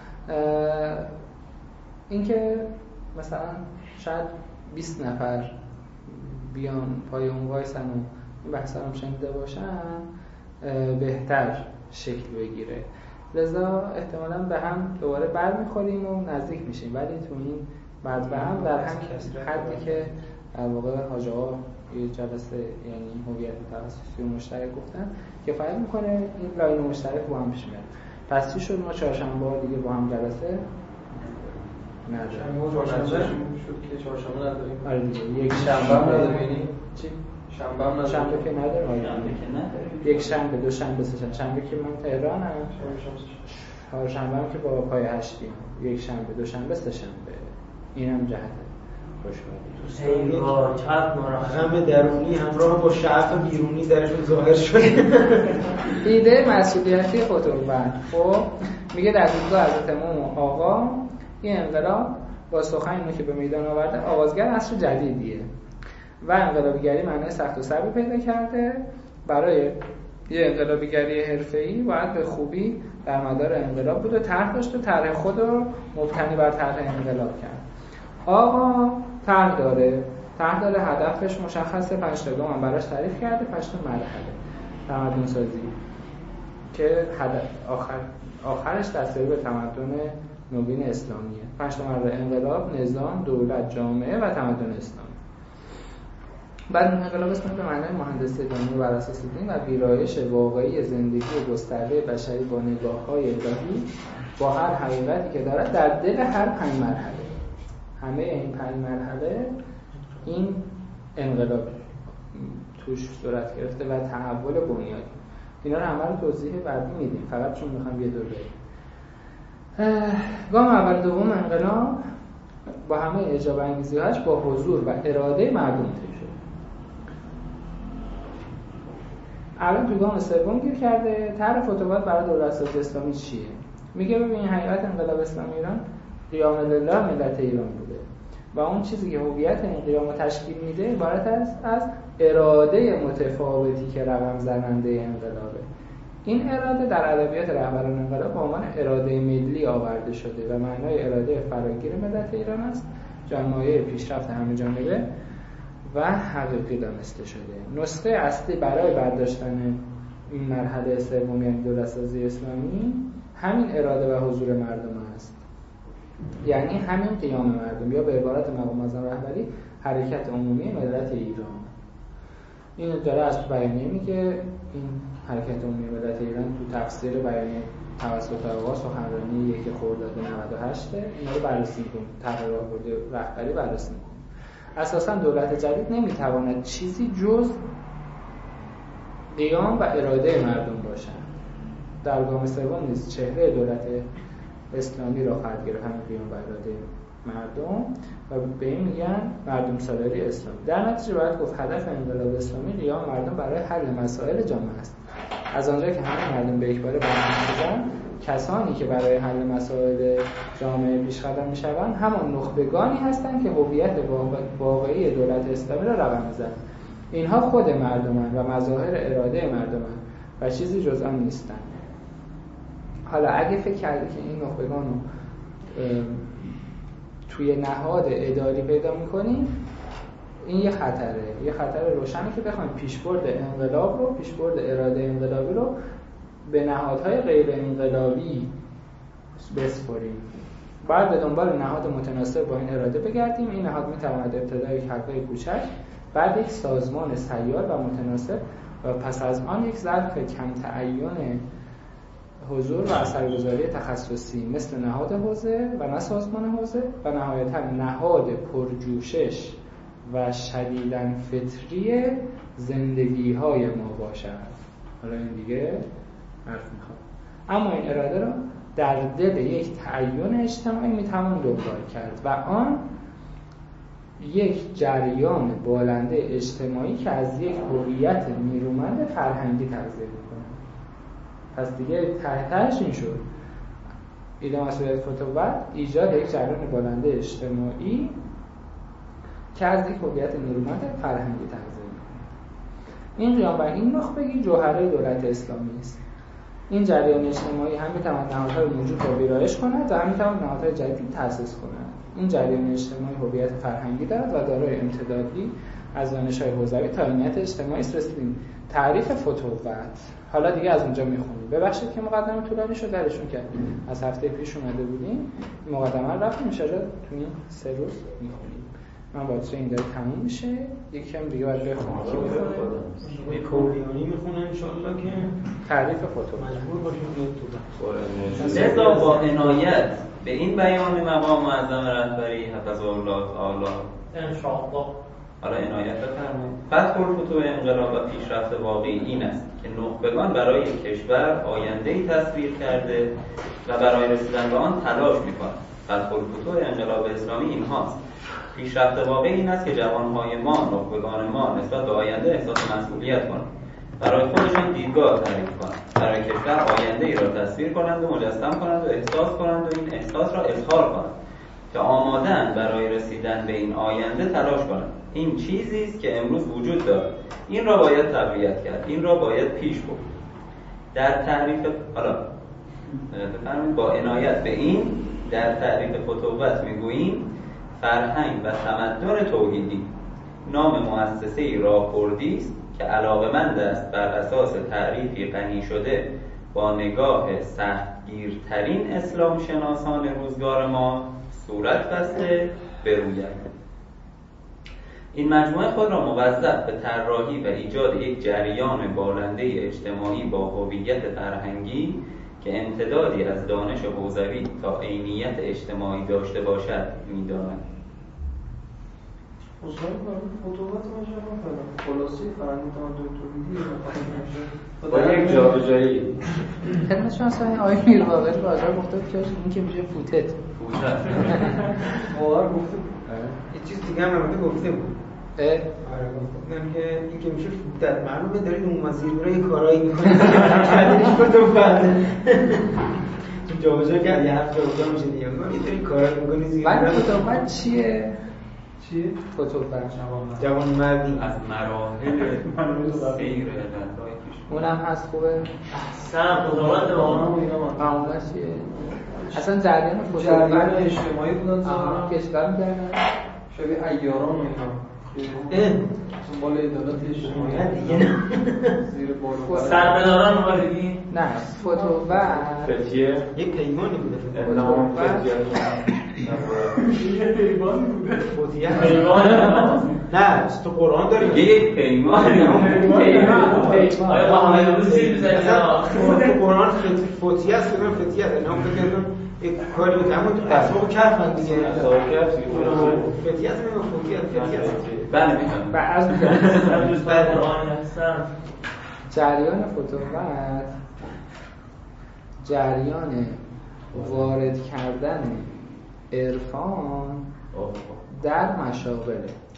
این که مثلا شاید بیست نفر بیان پای اون وایسن و این بحثا رو شنیده باشن بهتر شکل بگیره، لذا احتمالاً به هم دوباره بر میخوریم و نزدیک میشیم، ولی تو این بعد به هم در هم حدی که در واقع حاج آقا یه جلسه یعنی هویت تخصصی و مشترک گفتن کفایت میکنه این لاین مشترک با هم پیش میاد. پس چی شد؟ ما چهارشنبه دیگه با هم جلسه نداریم. چهارشنبه شد که چهارشنبه نداریم. آره دیگه یک شنبه هم نداریم. چی؟ شنبه هم نداریم. شنبه که نداریم. شنبه که نداریم. یک شنبه، دو شنبه، سه شنبه. شنبه که من تهرانم. چهارشنبه هم که با پای هشتیم. یک شنبه، دو شنبه، سه شنبه. اینم جهت خوشبختی. ای وای چقدر ناراحت. غم درونی همراه با شعف بیرونی درشون ظاهر شده. ایده مسئولیتی خطوبت. خب میگه در دیدگاه حضرت امام آقا این انقلاب با سخنی که به میدان آورده آغازگر عصر جدیدیه و انقلابیگری معنای سخت و صعبی پیدا کرده. برای یه انقلابیگری حرفه‌ای باید به خوبی در مدار انقلاب بود و طرح داشت و طرح خود رو مبتنی بر طرح انقلاب کرد. آقا طرح داره، طرح داره هدفش مشخصه، پنج تا گام براش تعریف کرده، پنج تا مرحله تمدن سازی که هدف آخر آخرش دستیابی به تمدن نوین اسلامیه. پنج تا مرحله: انقلاب، نظام، دولت، جامعه و تمدن اسلامی. بعد انقلاب اسلامی به معنای مهندسی دینی بر اساس دین و ویرایش واقعی زندگی گسترده بشری با نگاه‌های الهی با هر حقیقتی که دارد در دل هر پنج مرحله. همه این پنج مرحله این انقلاب توش صورت گرفته و تحول بنیادی. اینا رو همه رو توضیح بعدی میدیم، فقط چون میخوام یه دور بریم. گام اول دوم انقلاب با همه اعجاب انگیزی‌هاش با حضور و اراده مردم طی شد. الان تو گام سوم گیر کرده طرح فتوحات برای دولت‌سازی اسلامی چیه؟ میگه ببین حقیقت انقلاب اسلامی ایران قیام لله ملت ایران بوده و اون چیزی که هویت این قیام رو تشکیل میده عبارت است از اراده متفاوتی که رقم زننده انقلابه. این اراده در ادبیات رهبران انقلاب به عنوان اراده ملی آورده شده و معنای اراده فراگیر ملت ایران است، جامعه پیشرفت همه جانبه و حقیقی دانسته شده. نسخه اصلی برای برداشتن این مرحله سوم یعنی دولت‌سازی اسلامی همین اراده و حضور مردم است، یعنی همین قیام مردم یا به عبارت مقام معظم رهبری حرکت عمومی ملت ایران. این داره از بیانیه میگه این حرکت عمومی ملت ایران تو تفسیر بیانیه توسط آقا سخنرانی یک خرداد نود و هشت اینا رو بررسی می‌کنیم، طرح راهبردی رهبری بررسی می‌کنیم. اساساً دولت جدید نمیتواند چیزی جز قیام و اراده مردم باشد. در گام سوم نیز چهره دولت اسلامی را خواهد گرفت همین قیام و اراده مردم و به این میگن مردم سالاری اسلامی. در نتیجه باید گفت هدف انقلاب اسلامی قیام مردم برای حل مسائل جامعه است. از آنجا که همه مردم به یکباره برهم شدن، کسانی که برای حل مسائل جامعه پیش قدم میشوند همان نخبگانی هستند که هویت واقعی دولت اسلامی را رقم میزنند. اینها خود مردمند و مظاهر اراده مردمند و چیزی جز آن نیستند. حالا اگه فکر کردی که این نخبگان رو توی نهاد اداری پیدا می‌کنی، این یه خطره، یه خطر روشنه که بخوایم پیشبرد انقلاب رو، پیشبرد اراده انقلابی رو به نهادهای غیر انقلابی بسپاریم. باید به دنبال نهاد متناسب با این اراده بگردیم. این نهاد می‌تواند ابتدا یک حلقه کوچک، بعد یک سازمان سیال و متناسب و پس از آن یک ظرف کم تعین حضور و اثرگذاری تخصصی مثل نهاد حوزه و نه سازمان حوزه و نهایتاً نهاد پرجوشش و شدیداً فطری زندگی‌های ما باشد. حالا این دیگه حرف میخواد. اما این اراده رو در دل یک تعین اجتماعی میتوان دنبال کرد و آن یک جریان بالنده اجتماعی که از یک هویت نیرومند فرهنگی تغذیه میکنه. پس دیگه ته تهش این شد ایده مسئولیت فتووت ایجاد یک جریان بالنده اجتماعی که از یک هویت نیرومند فرهنگی تغذیه میکنه. این قیام بر این نخبگی جوهره دولت اسلامی است. این جریان اجتماعی هم میتواند نهادهای موجود را ویرایش کند و هم میتواند نهادهای جدید تأسیس کند. این جریان اجتماعی هویت فرهنگی دارد و دارای امتدادی از دانش‌های حوزوی تا علمیت اجتماعی است. رسیدیم تعریف فتووت. حالا دیگه از اونجا میخونیم. ببخشید که مقدمه طولانی شد درشون که از هفته پیش اومده بودیم. مقدمه رو رفتیم ان شاءالله تو این سه روز میخونیم. من با این داره تموم میشه. یکی هم دیگه باید بخونیم. کی میخونه؟ کوریانی میخونه ان شاءالله که تعریف فتووت. مجبور باشیم بیاد تو. لذا با عنایت به این بیان مقام معظم رهبری حفظه الله تعالی ان شاء الله حالا عنایت بفرمایید. فتح الفتوح انقلاب و پیشرفت واقعی این است که نخبگان برای کشور آینده‌ای تصویر کرده و برای رسیدن به آن تلاش می‌کنند. فتح الفتوح انقلاب اسلامی این هاست. پیشرفت واقعی این است که جوانهای ما، نخبگان ما نسبت به آینده احساس مسئولیت کنند. برای خودشان دیدگاه تعریف کنند. برای کشور آینده‌ای را تصویر کنند و مجسم کنند و احساس کنند و این احساس را اظهار کنند که آماده‌اند برای رسیدن به این آینده تلاش کنند. این چیزی است که امروز وجود دارد. این را باید تقویت کرد. این را باید پیش برد. در تعریف حالا بفرمایید با عنایت به این در تعریف فتووت میگوییم فرهنگ و تمدن توحیدی نام مؤسسه‌ای راهبردی است که علاقه‌مند است بر اساس تعریفی غنی شده با نگاه سختگیرترین اسلام شناسان روزگار ما صورت بسته بروید. این مجموعه خود را موظف به طراحی و ایجاد یک جریان بالنده اجتماعی با هویت فرهنگی که امتدادی از دانش حوزوی تا عینیت اجتماعی داشته باشد می‌داند. مصاحبه برای فتووت میشه مثلا خلاصی فرهنگ تمدن توحیدی با یک جابجایی خدمت شما اصلا آقای میرواقعی بازار گفته بود که این که میشه فوتت فوتت واقعا گفته یه چیز دیگه هم البته گفته بود. اه آره گفتم که این که میشه فوتت معلومه دارید اون مسیر برای کارایی میکنید کردنش فتووت جابجا کرد یه هفت جابجا میشه دیگه میگم یه داری کارایی میکنی زیاد. بعد فتووت چیه؟ چیه؟ فتووت جوان مردی از مراحل سیر رهبرهای پیش اونم هست خوبه؟ سم قدرت آنها و با اینا معمولش چیه؟ اصلا جریان جریان فتووت اجتماعی بودن آها کشور می‌کردن شبیه ایاران و اینا دنبال عدالت اجتماعی زیر بار سرمداران مبارگی نه فتووت فتیه یک پیمانی بوده نام فتیه یه پیمان بوده فتیه پیمان نه تو قرآن داری یک پیمان آیا با همه روزی بزنید تو قرآن فتیه است بگم فتیه است اینا فکر کنم یک کاری بود اما تو اسباب کف دیگه اسباب کف فتیه است میگم فتیه فتیه است بله میفهمم و از دوست قرآن هستم جریان فتووت جریان وارد کردن عرفان در مشاغله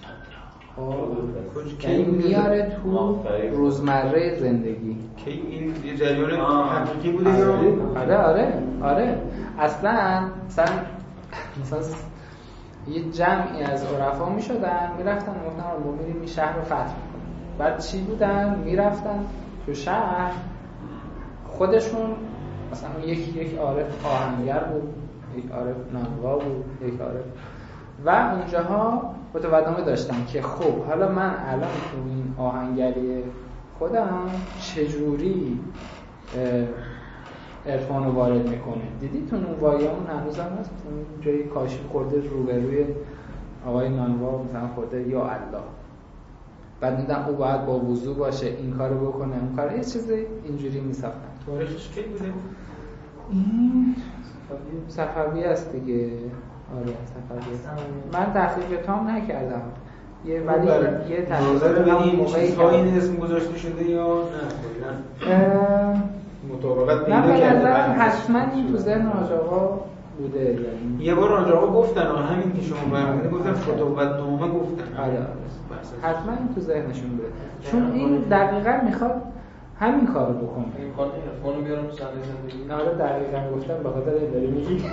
یعنی میاره تو روزمره زندگی که این یه جریان حقیقی بوده یا آره آره آره اصلا مثلا مثلا یه جمعی از عرفا میشدن میرفتن میگفتن ما میریم این شهر رو فتح میکنیم. بعد چی بودن میرفتن تو شهر خودشون مثلا یک یک عارف آهنگر بود، یک عارف نانوا بود، یک عارف و اونجاها متودنامه داشتن که خب حالا من الان تو این آهنگری خودم چجوری عرفان رو وارد میکنه. دیدی تو نونواییامون هنوز هم هست مثلا جایی کاشی خورده روبروی آقای نانوا مثلا خورده یا الله بعد دیدم او باید با وضو باشه این کارو بکنه اون کارو یه چیزی اینجوری میساختن. تاریخش کی بوده؟ این صفوی است دیگه. آره صفوی است. من تحقیق تام نکردم یه ولی یه نظر به این موقعی چیزها این اسم گذاشته شده یا نه؟ مطابقت نه پیدا به کرده. نظرم حتما این تو ذهن حاج آقا بوده. یعنی یه بار حاج آقا گفتن و همین که شما برمی‌دید گفتن فتوحت نامه گفتن. آره حتما این تو ذهنشون بوده، چون این دقیقاً میخواد همین کارو بکنه. میخواد عرفانو بیارم تو صحنه زندگی. آره دقیقاً گفتم به خاطر این داری میگی.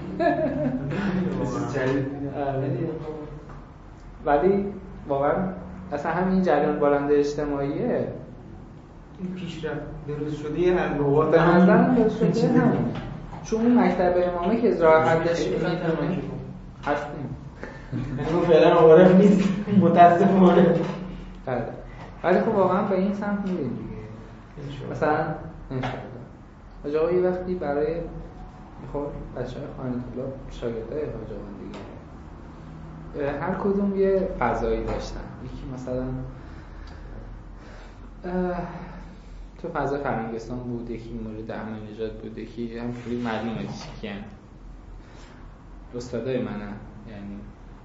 ولی واقعا اصلا همین جریان بلند اجتماعیه این پیشرفت بروز شده الوقات به نظرم بروز شده همون، چون اون مکتب امامه که اجرا حدش میکنه هستیم یعنی اون فعلا عارف نیست متاسفانه. بله ولی خب واقعا به این سمت میریم دیگه. مثلا انشاءالله حاج آقا یه وقتی برای خب بچه‌های خانه‌الله شاگردای حاج آقا دیگه هر کدوم یه فضایی داشتن. یکی مثلا تو فضای فرهنگستان بود، یکی مورد احمدی نژاد بود، یکی همینجوری معلومه چی کن استادای منن. یعنی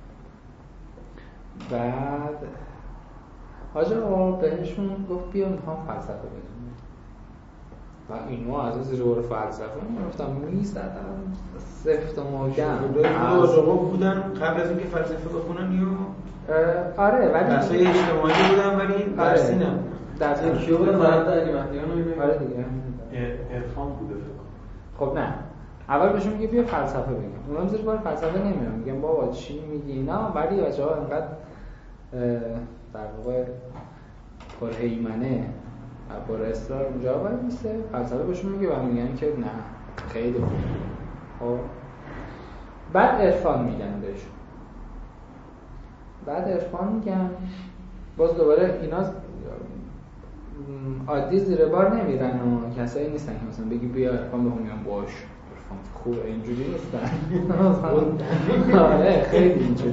بعد حاج آقا بهشون گفت بیا میخوام فلسفه بدونم و اینو از از زور فلسفه میرفتم میزدم سفت و محکم. حاج آقا بودن قبل از اینکه فلسفه بخونن یا آره ولی درسای اجتماعی بودن ولی درسی نبودن. درس کیو بودن مرد علی مهدیان رو. آره دیگه عرفان بوده فکر خب نه اول بهشون میگه بیا فلسفه بگم، اونا زیر بار فلسفه نمیرن، میگن بابا چی میگی اینا، ولی بچه‌ها انقدر در واقع پرهیمنه و پر اصرار اونجا ولی میسته فلسفه بهشون میگه و میگن که نه خیلی خوب. خب بعد عرفان میگن بهشون، بعد عرفان میگن باز دوباره اینا عادی زیر بار نمیرن و کسایی نیستن که مثلا بگی بیا عرفان بهمون میگن باش عرفان خوبه، اینجوری نیستن. آره خیلی اینجوری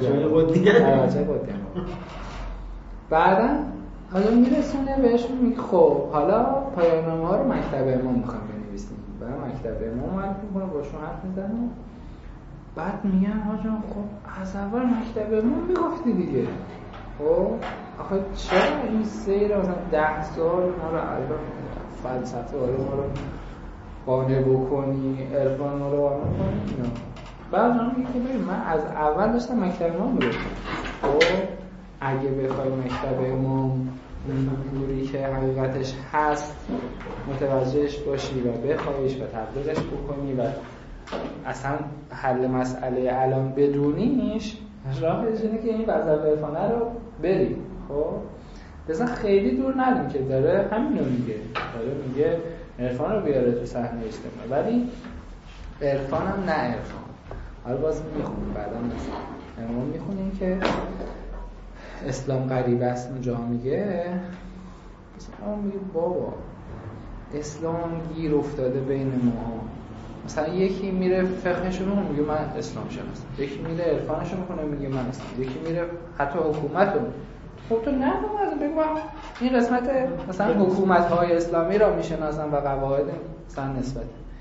بعدا حالا میرسونه بهشون میگه خب حالا پایان‌نامه ها رو مکتب امام میخوام بنویسیم و مکتب امام حرف میکنه باشون حرف میزنه. بعد میگن حاجا خب از اول مکتب امام میگفتی دیگه. خب آخه چرا این سیر مثلا ده سال ما رو الان فلسفه آره ما رو قانع بکنی عرفان ما رو قانع کنی اینا. بعد اون میگه که ببین من از اول داشتم مکتب امام میگفتم. خب اگه بخوای مکتب امام اونجوری که حقیقتش هست متوجهش باشی و بخوایش و تبلیغش بکنی و اصلا حل مسئله الان بدونیش، راهش اینه که این وظایف عرفانه رو بری. خب بزن خیلی دور نریم که داره همین رو میگه، داره میگه عرفان رو بیاره تو صحنه اجتماعی، ولی عرفان هم نه عرفان. حالا باز میخونیم بعدا مثلا امام میخونیم که اسلام غریب است اونجا میگه، مثلا میگه بابا اسلام گیر افتاده بین ما. مثلا یکی میره فقهشو میخونه میگه من اسلام شناسم، یکی میره عرفانشو میخونه میگه من اسلام، یکی میره حتی حکومتو. خب تو نه از بگو این قسمت مثلا حکومت‌های اسلامی را میشناسن و قواعد مثلا نسبت،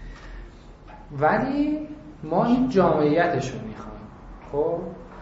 ولی ما این جامعیتشو میخوایم. خب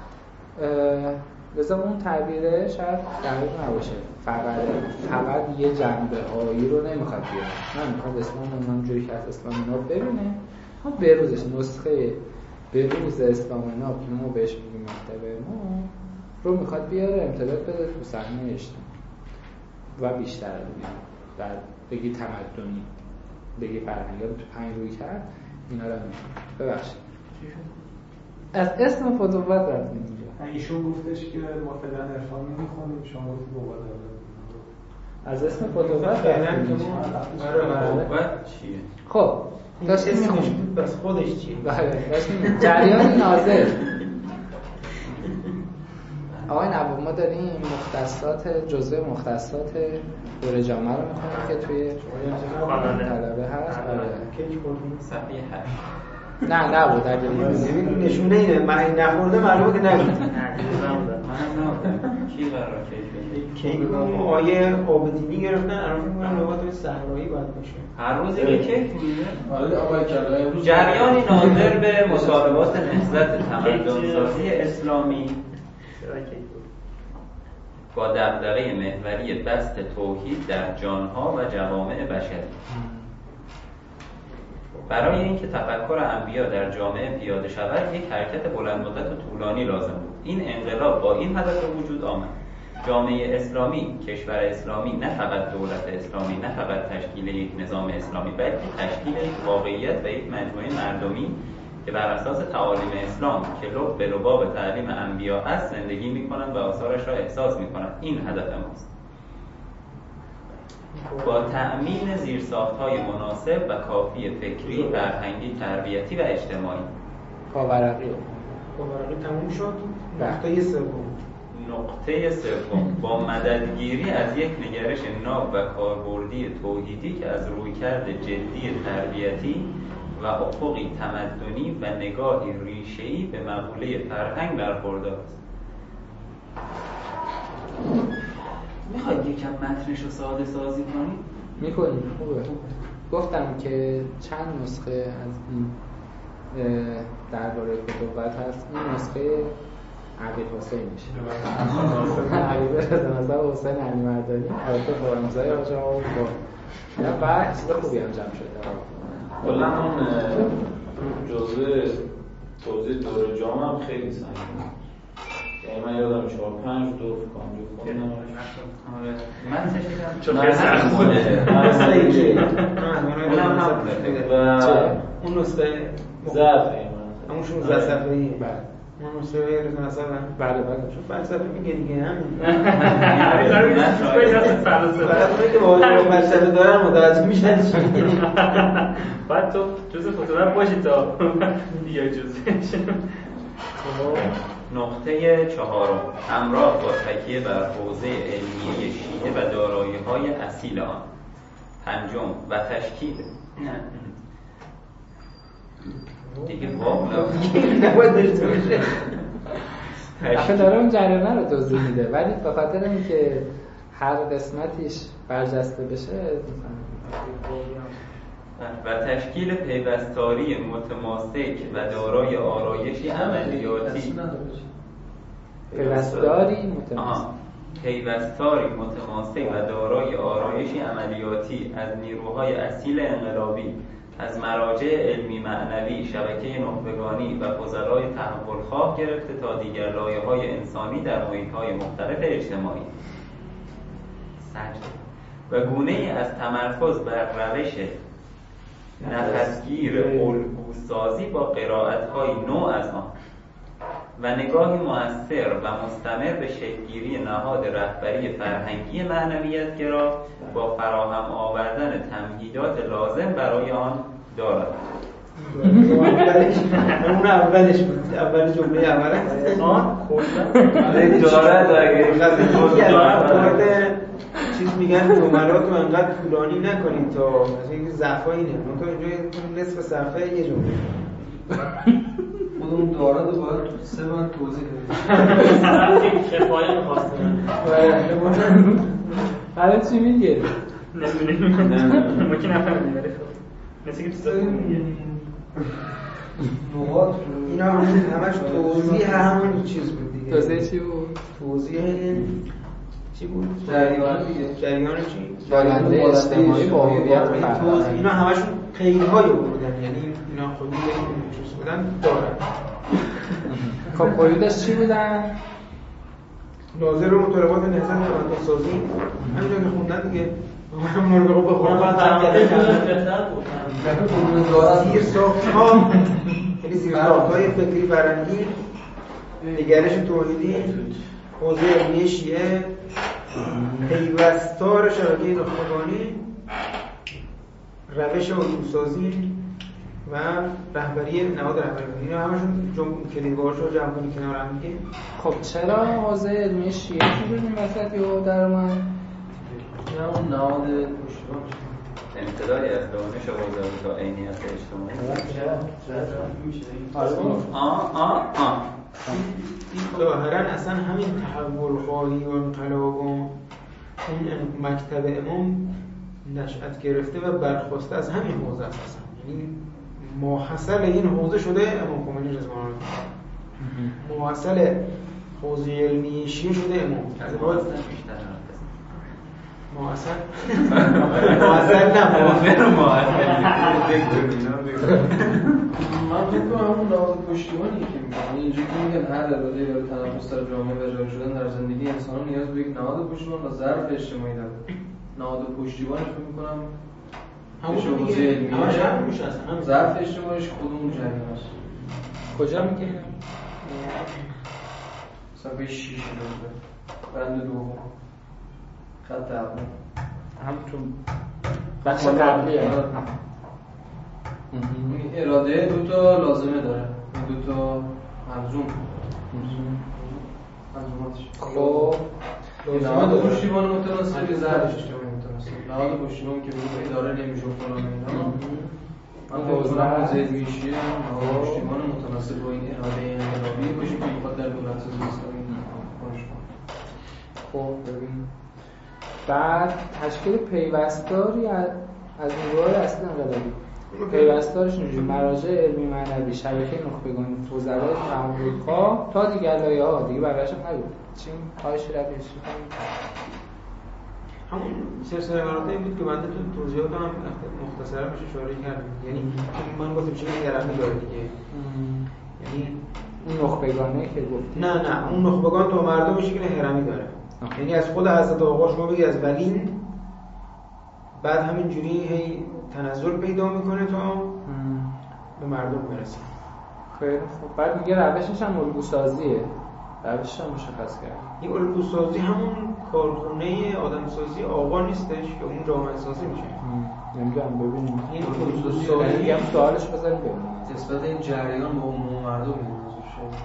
لذا اون تعبیره شاید دقیق نباشه، فقط فقط یه جنبه هایی رو نمیخواد بیاره، نه میخواد اسلام اونم جوری که از اسلام ناب ببینه، ما بروزش نسخه بروز اسلام ناب که ما بهش میگیم مکتب ما رو میخواد بیاره امتداد بده تو صحنه اجتماعی و بیشتر دیگه در بگی تمدنی بگی فرهنگی رو تو پنج روی کرد اینا رو میگیم. ببخشید از اسم فتوحت رفتیم اینجا. ایشون گفتش که ما فعلا عرفان میخونیم، شما گفتید مبادله. از اسم فتوحت رفتیم فتوحت چیه؟ خب داشتیم میخونیم بس خودش چیه؟ بله داشتیم جریان نازل. آقای نواب ما داریم مختصات جزء مختصات دوره جامعه رو میخونیم که توی طلبه هست. صفحه هشت نه نبود در ببین نشونه اینه من نخورده معلومه که نبود. منم نبودم. کی قرار کیش بشه؟ کیک آیه آبدینی گرفتن الان فکر کنم لغات صحرایی باید باشه. هر روز یه کیک میده. آره آقای کلا امروز جریانی ناظر به مسابقات نهضت تمدن‌سازی اسلامی با دغدغه محوری بسط توحید در جانها و جوامع بشری. برای اینکه تفکر انبیا در جامعه پیاده شود یک حرکت بلند مدت و طولانی لازم بود. این انقلاب با این هدف وجود آمد: جامعه اسلامی، کشور اسلامی، نه فقط دولت اسلامی، نه فقط تشکیل یک نظام اسلامی، بلکه تشکیل یک واقعیت و یک مجموعه مردمی که بر اساس تعالیم اسلام که لب به لباب تعلیم انبیا است زندگی می‌کنند و آثارش را احساس می‌کنند. این هدف ماست. با تأمین زیرساخت‌های مناسب و کافی فکری، فرهنگی، تربیتی و اجتماعی. پاورقی پاورقی تموم شد. نقطه سوم نقطه سوم با مددگیری از یک نگرش ناب و کاربردی توحیدی که از رویکرد جدی تربیتی و افقی تمدنی و نگاهی ریشه‌ای به مقوله فرهنگ برخوردار است. میخواید یکم متنش رو ساده سازی کنید؟ میکنیم. خوبه. گفتم که چند نسخه از این درباره فتوحات هست. این نسخه عبید حسین میشه. عبید رضا حسین علی مردانی البته با امضای آقا با یا بعد چیز خوبی انجام شده. کلا اون جزء توضیح دور جام هم خیلی سنگینه. یعنی من یادم چهار پنج دور کنم جو خوندم. من سشیدم چون خیلی سخت بوده. اصلا و اون نسخه ضعفه همون شونزده صفحه‌ای. بله. اون نسخه رضا مثلا بله بله. چون فلسفه میگه دیگه همین. فلسفه که با فلسفه دارن متوجه میشن چی میگه. بعد تو جزء فتوحات باشی تا یا جزءش. نقطه چهارم همراه با تکیه بر حوزه علمیه شیعه و دارایی‌های اصیل آن. پنجم و تشکیل دیگه واو نباید داشته باشه. آخه داره اون جریانه رو توضیح میده ولی به خاطر اینکه هر قسمتیش برجسته بشه و تشکیل پیوستاری متماسک و دارای آرایشی عملیاتی پیوستاری متماسک پیوستاری متماسک و دارای آرایشی عملیاتی از نیروهای اصیل انقلابی، از مراجع علمی معنوی، شبکه نخبگانی و فضلای تحولخواه گرفته تا دیگر لایه‌های انسانی در محیط‌های مختلف اجتماعی سجد و گونه‌ای از تمرکز بر روش نفسگیر الگوسازی با قرائت‌های نوع از آن و نگاهی مؤثر و مستمر به شکل‌گیری نهاد رهبری فرهنگی معنویت‌گرا با فراهم آوردن تمهیدات لازم برای آن دارد. اون اولش بود. اول جمله اولش آن کلا دارد اگه چیز میگن جملات رو انقدر طولانی نکنید تا مثلا اینکه ضعفای اینه. من تو اینجا نصف صفحه یه جمله. خودمون دارد رو باید سه من توضیح بدیم. کفایه می‌خواستم. حالا چی میگه؟ نمی‌دونم. ما که نفهمیدیم ولی خب مثل که چیزا میگه. نقاط اینا همش توضیح همون چیز بود دیگه. توضیح چی بود؟ توضیح چی بود؟ جریان دیگه. جریان چی؟ آینده اجتماعی با هویت توضیح اینا همشون قیدهای بودن، یعنی اینا خودی چیز بودن دارن. خب قیودش چی بودن؟ ناظر و مطالبات نهضت تمدن سازی همینجا که خوندن دیگه همون رو بخونم بعد بهتر بود. زیر ساخت‌ها یعنی زیر ساخت‌های فکری فرهنگی، نگرش توحیدی، حوزه علمی شیعه، پیوستار شبکه نخبگانی، روش الگوسازی و رهبری نهاد رهبری. اینا همشون کلیدواژه‌ها رو جمع کنی کنار هم دیگه. خب چرا حوزه علمی شیعه شدیم وسط یهو در اومد؟ یا اون نهاد پشتیبان امتدادی از دانش حوزه تا عینیت اجتماعی. آه آه آه ظاهراً اصلا همین تحول خواهی و انقلاب و اون مکتب امام نشأت گرفته و برخواسته از همین حوزه است. اصلا یعنی ماحصل این حوزه شده امام خمینی رضوان الله، ماحصل حوزه علمی شیعه شده امام. از ماحصل بیشتر ماحصل ماحصل نه ماحصل ماحصل من فکر کنم همون نهاد پشتیبانی که میگن اینجوری که میگن هر اراده برای تنفس در جامعه و جاری شدن در زندگی انسان نیاز به یک نهاد پشتیبان و ظرف اجتماعی داره. نهاد پشتیبانش فکر می‌کنم همون دیگه همش هم میشه اصلا ظرف اجتماعیش کدوم جریان است؟ کجا میگه؟ صفحه شش بند دوم خط اول هم تو بخش قبلیه. این اراده دو تا لازمه داره، دو تا ملزوم ملزوماتش. خب نهاد پشتیبان متناسب به ظرف اجتماعی متناسب. نهاد پشتیبان که به اداره نمیشه فلان اینا. من فکر کنم زید میشه نهاد پشتیبان متناسب با این اراده انقلابی باشه که میخواد در دولت اسلامی کنش کنه. خب ببین بعد تشکیل پیوستاری از از نیروهای اصلی انقلابی. پیوستارش اینجوری مراجع علمی معنوی شبکه نخبگان وزرای آمریکا تا دیگر لایه‌ها دیگه بقیه‌اش هم نگو چی خواهش روش همون سلسله مراتبی بود که بنده تو توضیحاتم هم مختصرا بهش اشاره کردم. یعنی من گفتم چه درمی داره دیگه. یعنی اون نخبگانه که گفتی نه نه اون نخبگان تو مردم شکل هرمی داره. آه. یعنی از خود حضرت آقا شما بگی از ولین بعد همینجوری هی تنزل پیدا میکنه تا به مردم برسه. خیلی خوب. بعد میگه روشش هم الگوسازیه. روشش هم مشخص کرد. این الگوسازی همون کارخونه آدمسازی آقا نیستش که اون جامعه سازی میشه. نمیدونم ببینیم. این الگوسازی میگم سوالش بذاریم ببینیم. نسبت این جریان با عموم مردم میشه.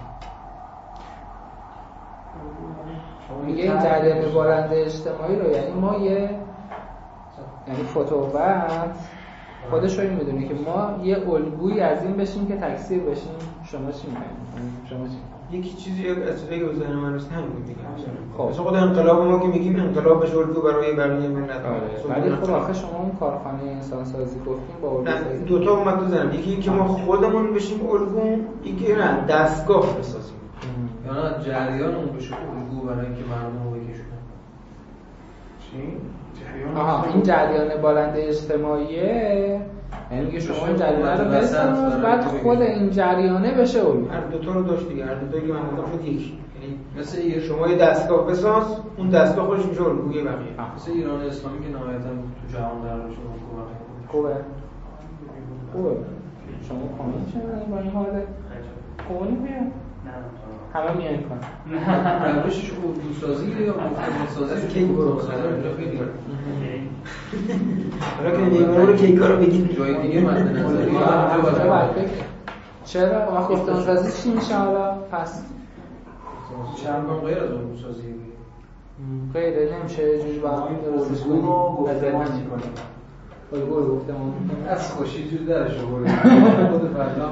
میگه این جریان بلند اجتماعی رو یعنی ما یه یعنی فتووت خودش رو این میدونه که ما یه الگویی از این بشیم که تکثیر بشیم. شما چی میگین؟ شما چی؟ یکی چیزی از چیزی که به ذهن من رسید همین دیگه. خب مثلا خود انقلاب ما که میگیم انقلاب بشه الگو برای بقیه ملت. ولی خب آخه شما اون کارخانه انسان سازی گفتیم با الگو سازی دو تا اومد تو ذهنم. یکی این که ما خودمون بشیم الگو، یکی نه دستگاه بسازیم. یا جریان اون بشه الگو برای اینکه مردم رو بکشونه. چی؟ آها این جریان بلند اجتماعیه یعنی که شما این جریانه رو بسازید بعد خود این جریانه بشه الگو. هر دو تا رو داشت دیگه. هر دو تا که من گفتم شد یک. یعنی مثل شما یه دستگاه بساز، اون دستگاه خودش میشه الگوی بقیه. مثل ایران اسلامی که نهایتا تو جهان قرار بشه الگو بقیه. خوبه. خوبه. شما کامنت چه با این حاله؟ قولی بیا. همه میان کن. روشش الگوسازی یا مفهوم‌سازی کی برو بخره اینجا خیلی حالا که نیمه رو کیکا رو بگید جای دیگه مد نظری چرا؟ وقت گفتمانسازی چی میشه حالا؟ پس چند کام غیر از الگوسازی غیره نمیشه یه جوری با همین درستش کنیم گفتمان میکنیم الگو رو گفتمان میکنیم از خوشی جور درش رو بریم خود فردا هم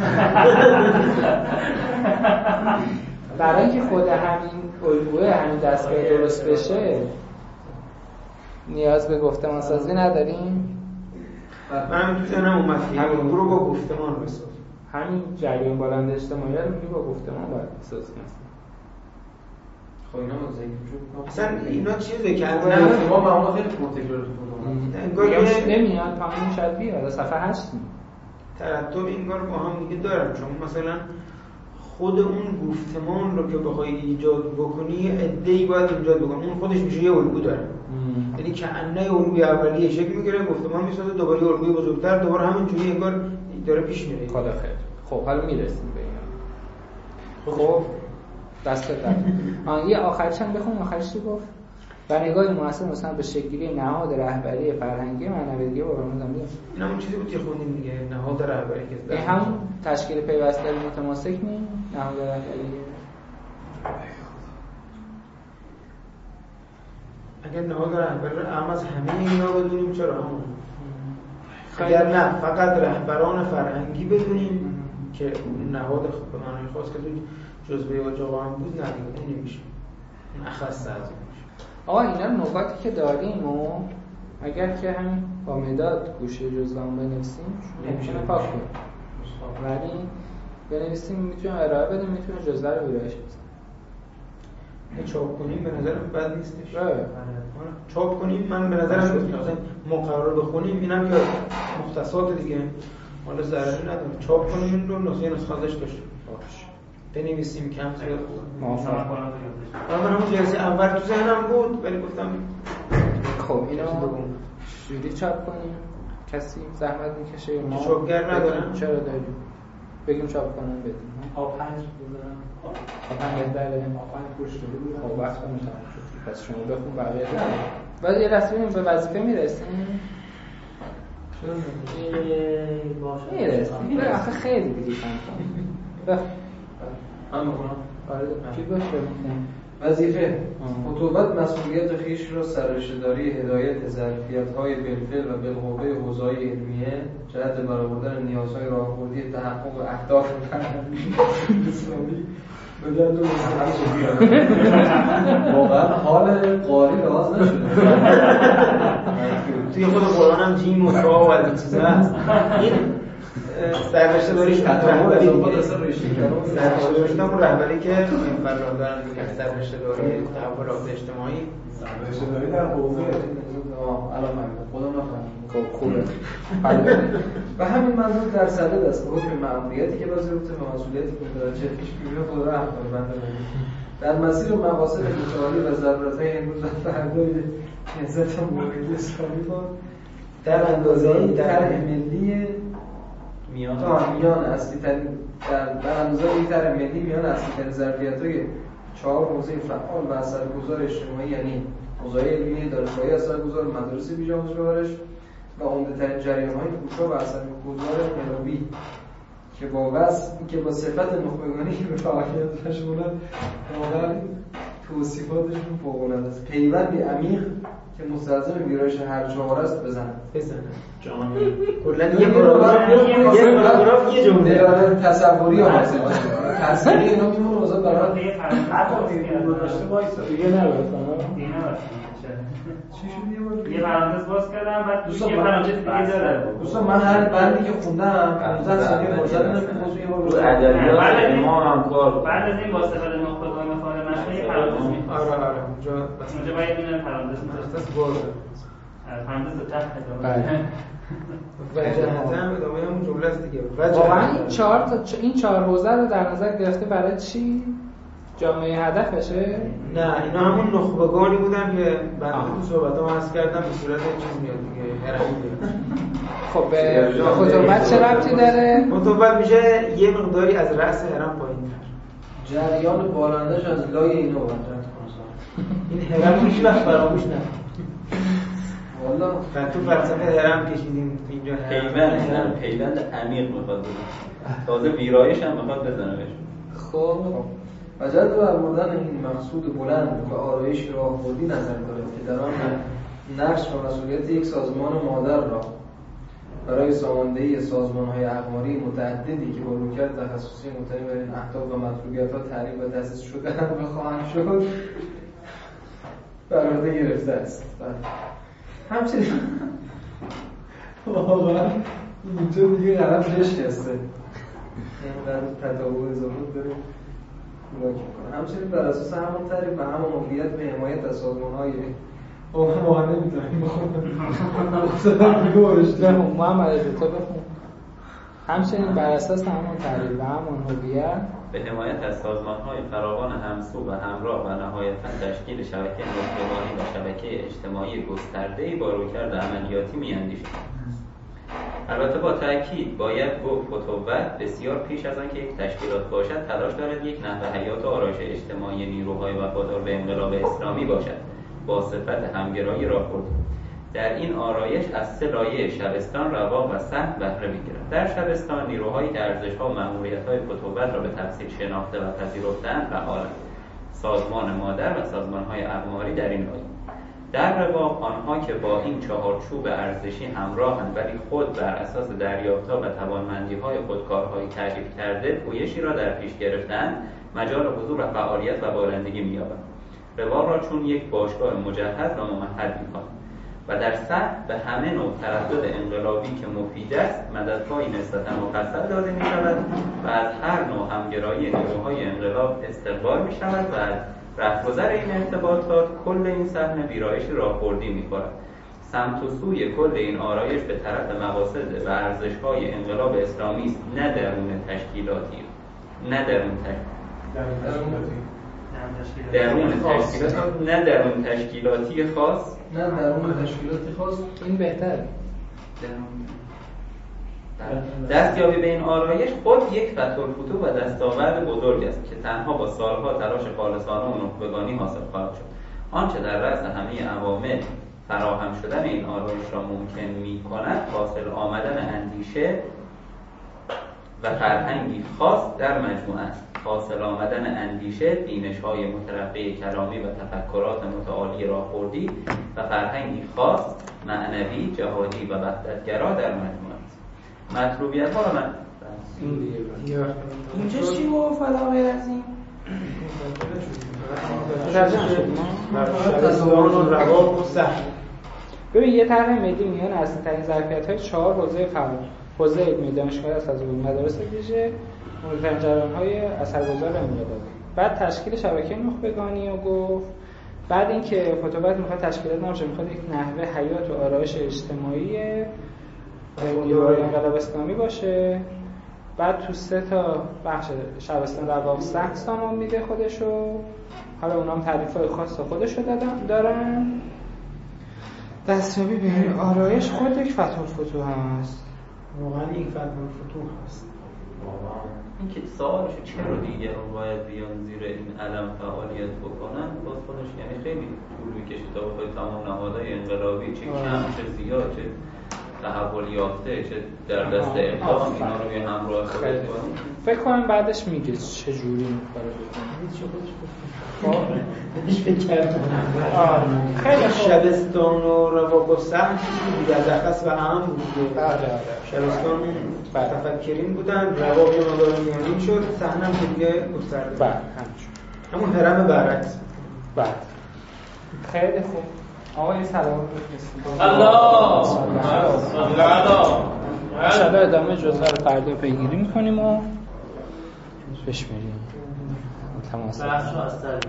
برای اینکه خود همین الگوه همین دستگاه درست بشه نیاز به گفتمان سازی نداریم. من تو ذهنم اومد که همین الگو رو با گفتمان بساز. همین جریان بلند اجتماعی رو میگه با گفتمان باید بسازیم. خب اینا با ذکر اصلا اینا چیزه که الان نه ما معمولا خیلی تکرار تو انگار نمیاد تمام شد بیاد صفحه هشت ترتب انگار با هم دیگه دارن. چون مثلا خود اون گفتمان رو که بخوای ایجاد بکنی عده‌ای باید ایجاد بکنی. اون خودش میشه یه الگو داره. یعنی که انه الگوی اولیه شکل میگیره گفتمان میسازه دوباره الگوی بزرگتر دوباره همینجوری انگار داره پیش میره. خدا خیر. خب حالا میرسیم به اینا. خب دست در آن یه آخرش هم بخون. آخرش چی گفت؟ و نگاه مؤثر مثلا به شکلی نهاد رهبری فرهنگی معنوی دیگه با برنامه زمین. این همون چیزی بود که خوندیم دیگه نهاد رهبری که این هم تشکیل پیوسته متماسک نی نهاد رهبری. اگر نهاد رهبری رو اهم از همه اینا بدونیم چرا همون اگر نه فقط رهبران فرهنگی بدونیم که نهاد به معنای خاص که تو جزوه آجاقا هم بود نه دیگه اون نمیشه. اون اخص از این میشه. آقا اینا نکاتی که داریم و اگر که همین با مداد گوشه جزوه‌مون بنویسیم نمیشه پاک کنیم. ولی بنویسیم میتونیم ارائه بدیم میتونیم جزوه رو ویرایش بزنیم. چاپ کنیم به نظرم بد نیستش. چاپ کنیم من به نظرم مثلا مقرر بخونیم اینم که مختصات دیگه حالا ضرری نداره. چاپ کنیم این رو نسخه نسخه ازش داشته باشه. بنویسیم کم زیاد خوب. موافقم. من همون جلسه اول تو ذهنم بود ولی گفتم خب اینو چجوری چاپ کنیم؟ کسی زحمت میکشه یا ما چاپگر ندارن؟ چرا داریم؟ بگیم چاپ کنن بدیم. آب پنج بذارم. آب پنج بهتره. آب پنج پشت بود. خب وقت کنیم تمام شد. پس شما بخون بقیه رو. بعد یه رسمی به وظیفه میرسیم. میرسیم. آخه خیلی دیگه کم کن. من بخونم. آره چی باشه بخونم. وظیفه خطوبت مسئولیت خویش را سررشته‌داری هدایت ظرفیت‌های بالفعل و بالقوه حوزه‌های علمیه جهت برآوردن نیازهای راهبردی تحقق اهداف اسلامی به جهت واقعا حال قاری راز نشده. توی خود قرآن هم جیم و تا و از این چیزا هست. این سررشته داریش تطور اضافات اصلا رشته کردن سررشته داریش همون رهبری که فرمان دارن میگن سررشته داری تحولات اجتماعی سررشته داری در حوزه الان فهمیدم خودم نفهمیدم. خب خوبه. و همین منظور در صدد است به حکم مأموریتی که وظیفه و مسئولیتی که داره چفیش بیرون خود را احوال بنده در مسیر و مقاصد متعالی و ضرورت‌های امروز و فردای نهضت ملی اسلامی با در اندازه‌ای طرح ملی میان میان اصلی ترین در در اندازه‌ای طرح ملی میان اصلی ترین ظرفیت‌های چهار حوزه فعال و اثرگذار اجتماعی یعنی حوزه علمی، دانشگاهی اثرگذار، مدارس بی‌جانب پرورش و عمده‌ترین جریان‌های فوشا و اثرگذار انقلابی که با وصف که با صفت نخبگانی به فعالیت مشمولن واقعا توصیفاتشون فوق‌العاده است. پیوندی عمیق که مستلزم ویرایش هر چهار است بزنند. بزنند. جامعه. کلاً یه پاراگراف یه پاراگراف یه جمله تصوری حاصل میشه. تصویری اینا میمونه واسه برای حتی دیگه داشته وایس دیگه نبود. دیگه نبود. چی شد یه پرانتز باز کردم بعد یه پرانتز دیگه داره. دوستان من هر بندی که خوندم پانزده ثانیه فرصت دادم موضوع یه بار رو ادبیات ما هم کار بعد از این با استفاده نخبگان مفاهیم مشهور یه پرانتز می‌خوام. آره آره اونجا بس اونجا باید این پرانتز مختص باز پرانتز تا ادامه. وجهت هم ادامه همون جمله است دیگه. واقعا این چهار تا این چهار حوزه رو در نظر گرفته برای چی؟ جامعه هدفشه؟ نه اینا همون نخبگانی بودن که بعد تو صحبتام عرض کردم به صورت چیز میاد دیگه هرمی میاد. خب به خطوبت چه ربطی داره؟ خطوبت میشه یه مقداری از رأس هرم پایین‌تر. جریان بالندش از لای اینو وجد این هرم هیچ وقت فراموش نکنه. والا تو فلسفه هرم کشیدیم اینجا پیوند پیوند عمیق میخواد بزنه. تازه ویرایش هم میخواد بزنه بهش. خب و جلب برآوردن این مقصود بلند و آرایش راهبردی نظر دارد که در آن نقش و مسئولیت یک سازمان مادر را برای ساماندهی سازمان‌های اقماری متعددی که با رویکرد تخصصی مبتنی بر این اهداف و مطلوبیت‌ها تعریف و تأسیس شده‌اند و خواهند شد بر عهده گرفته است. همچنین واقعا اینجا دیگه قلم بشکسته اینقدر تطابق اضافه داره همچنین بر اساس همون تعریف و همون موقعیت به حمایت از سازمان‌های اوه ما نمی‌تونیم بخونم اصلا دیگه ورشتم محمد علی تو بخون. همچنین بر اساس همون تعریف و همون هویت به حمایت از سازمان‌های فراوان همسو و همراه و نهایتاً تشکیل شبکه نخبگانی و شبکه اجتماعی گسترده‌ای با رویکرد عملیاتی می‌اندیشد. البته با تأکید باید گفت فتووت بسیار پیش از آنکه یک تشکیلات باشد تلاش دارد یک نحو حیات و آرایش اجتماعی نیروهای وفادار به انقلاب اسلامی باشد با صفت همگرایی راهبردی. در این آرایش از سه لایه شبستان، رواق و سهم بهره می‌گیرد. در شبستان نیروهایی که ارزش‌ها و مأموریت‌های فتووت را به تفصیل شناخته و پذیرفته‌اند فعالند. سازمان مادر و سازمان‌های اقماری در این لایه. در رواق آنها که با این چهارچوب ارزشی همراهند ولی خود بر اساس دریافت‌ها و توانمندی‌های خود کارهایی تعریف کرده پویشی را در پیش گرفتند مجال حضور و فعالیت و بالندگی می‌یابند. رواق را چون یک باشگاه مجهز و ممهد می‌کنند و در سطح به همه نوع تردد انقلابی که مفید است مددهایی نسبتاً مفصل داده می‌شود و از هر نوع همگرایی نیروهای انقلاب استقبال می‌شود و از رفت‌گذر این ارتباطات کل این صحنه ویرایش راهبردی می‌خورد. سمت و سوی کل این آرایش به طرف مقاصد و ارزش‌های انقلاب اسلامی است، نه درون تشکیلاتی، نه درون تشکیلاتی درون تشکیلات نه درون تشکیلاتی خاص نه درون تشکیلاتی خاص این بهتره. دستیابی به این آرایش خود یک فتح‌الفتوح و دستاورد بزرگ است که تنها با سالها تلاش خالصانه و نخبگانی حاصل خواهد شد. آنچه در رأس همه عوامل فراهم شدن این آرایش را ممکن می‌کند حاصل آمدن اندیشه و فرهنگی خاص در مجموعه است. حاصل آمدن اندیشه، بینش‌های مترقی کلامی و تفکرات متعالی راهبردی و فرهنگی خاص، معنوی، جهادی و وحدتگرا در مجموعه است. مطلوبیت ها من اینجا چی گفت فلا غیر از این؟ تصاوان و رواب و سهل. ببین یه طرح ملی میان اصلی ترین ظرفیت‌های چهار حوزه فعال، حوزه علمی، دانشگاه اساتید، مدارس ویژه، مهمترین جریان‌های اثرگذار انقلابی. بعد تشکیل شبکه نخبگانی رو گفت. بعد اینکه فتوبت میخواد تشکیلات نباشه، میخواد یک نحوه حیات و آرایش اجتماعی نیروهای انقلاب اسلامی باشه. بعد تو سه تا بخش شبستان، رواب، سخت سامان میده خودشو. حالا اونام تعریف‌های خاص خودشو دارن. دستیابی به این آرایش خود یک فتح‌الفتوح هست. واقعا یک فتح‌الفتوح هست. این که سوالشو چرا دیگران باید بیان زیر این علم فعالیت بکنن، باز خودش یعنی خیلی طول میکشه تا بخوای تمام نهادهای انقلابی چه کم چه زیاد چه تحول یافته چه در دست اقدام اینا رو به همراه خودت کنی. فکر کنم بعدش میگه چه جوری می‌خوره بکنه. هیچ فکر کردم خیلی شبستان و رواب و سهل دیگر دخص و اهم بود. شبستان تفکرین بودن، رواب یه مقدار میانین شد، سهل هم که دیگه گسترده. بله همچون همون هرم برعکس. بله خیلی خوب. آقا این سلام رو بفرستید. الله ان شاءالله ادامه جزء رو فردا پیگیری می‌کنیم و بشمریم. تماس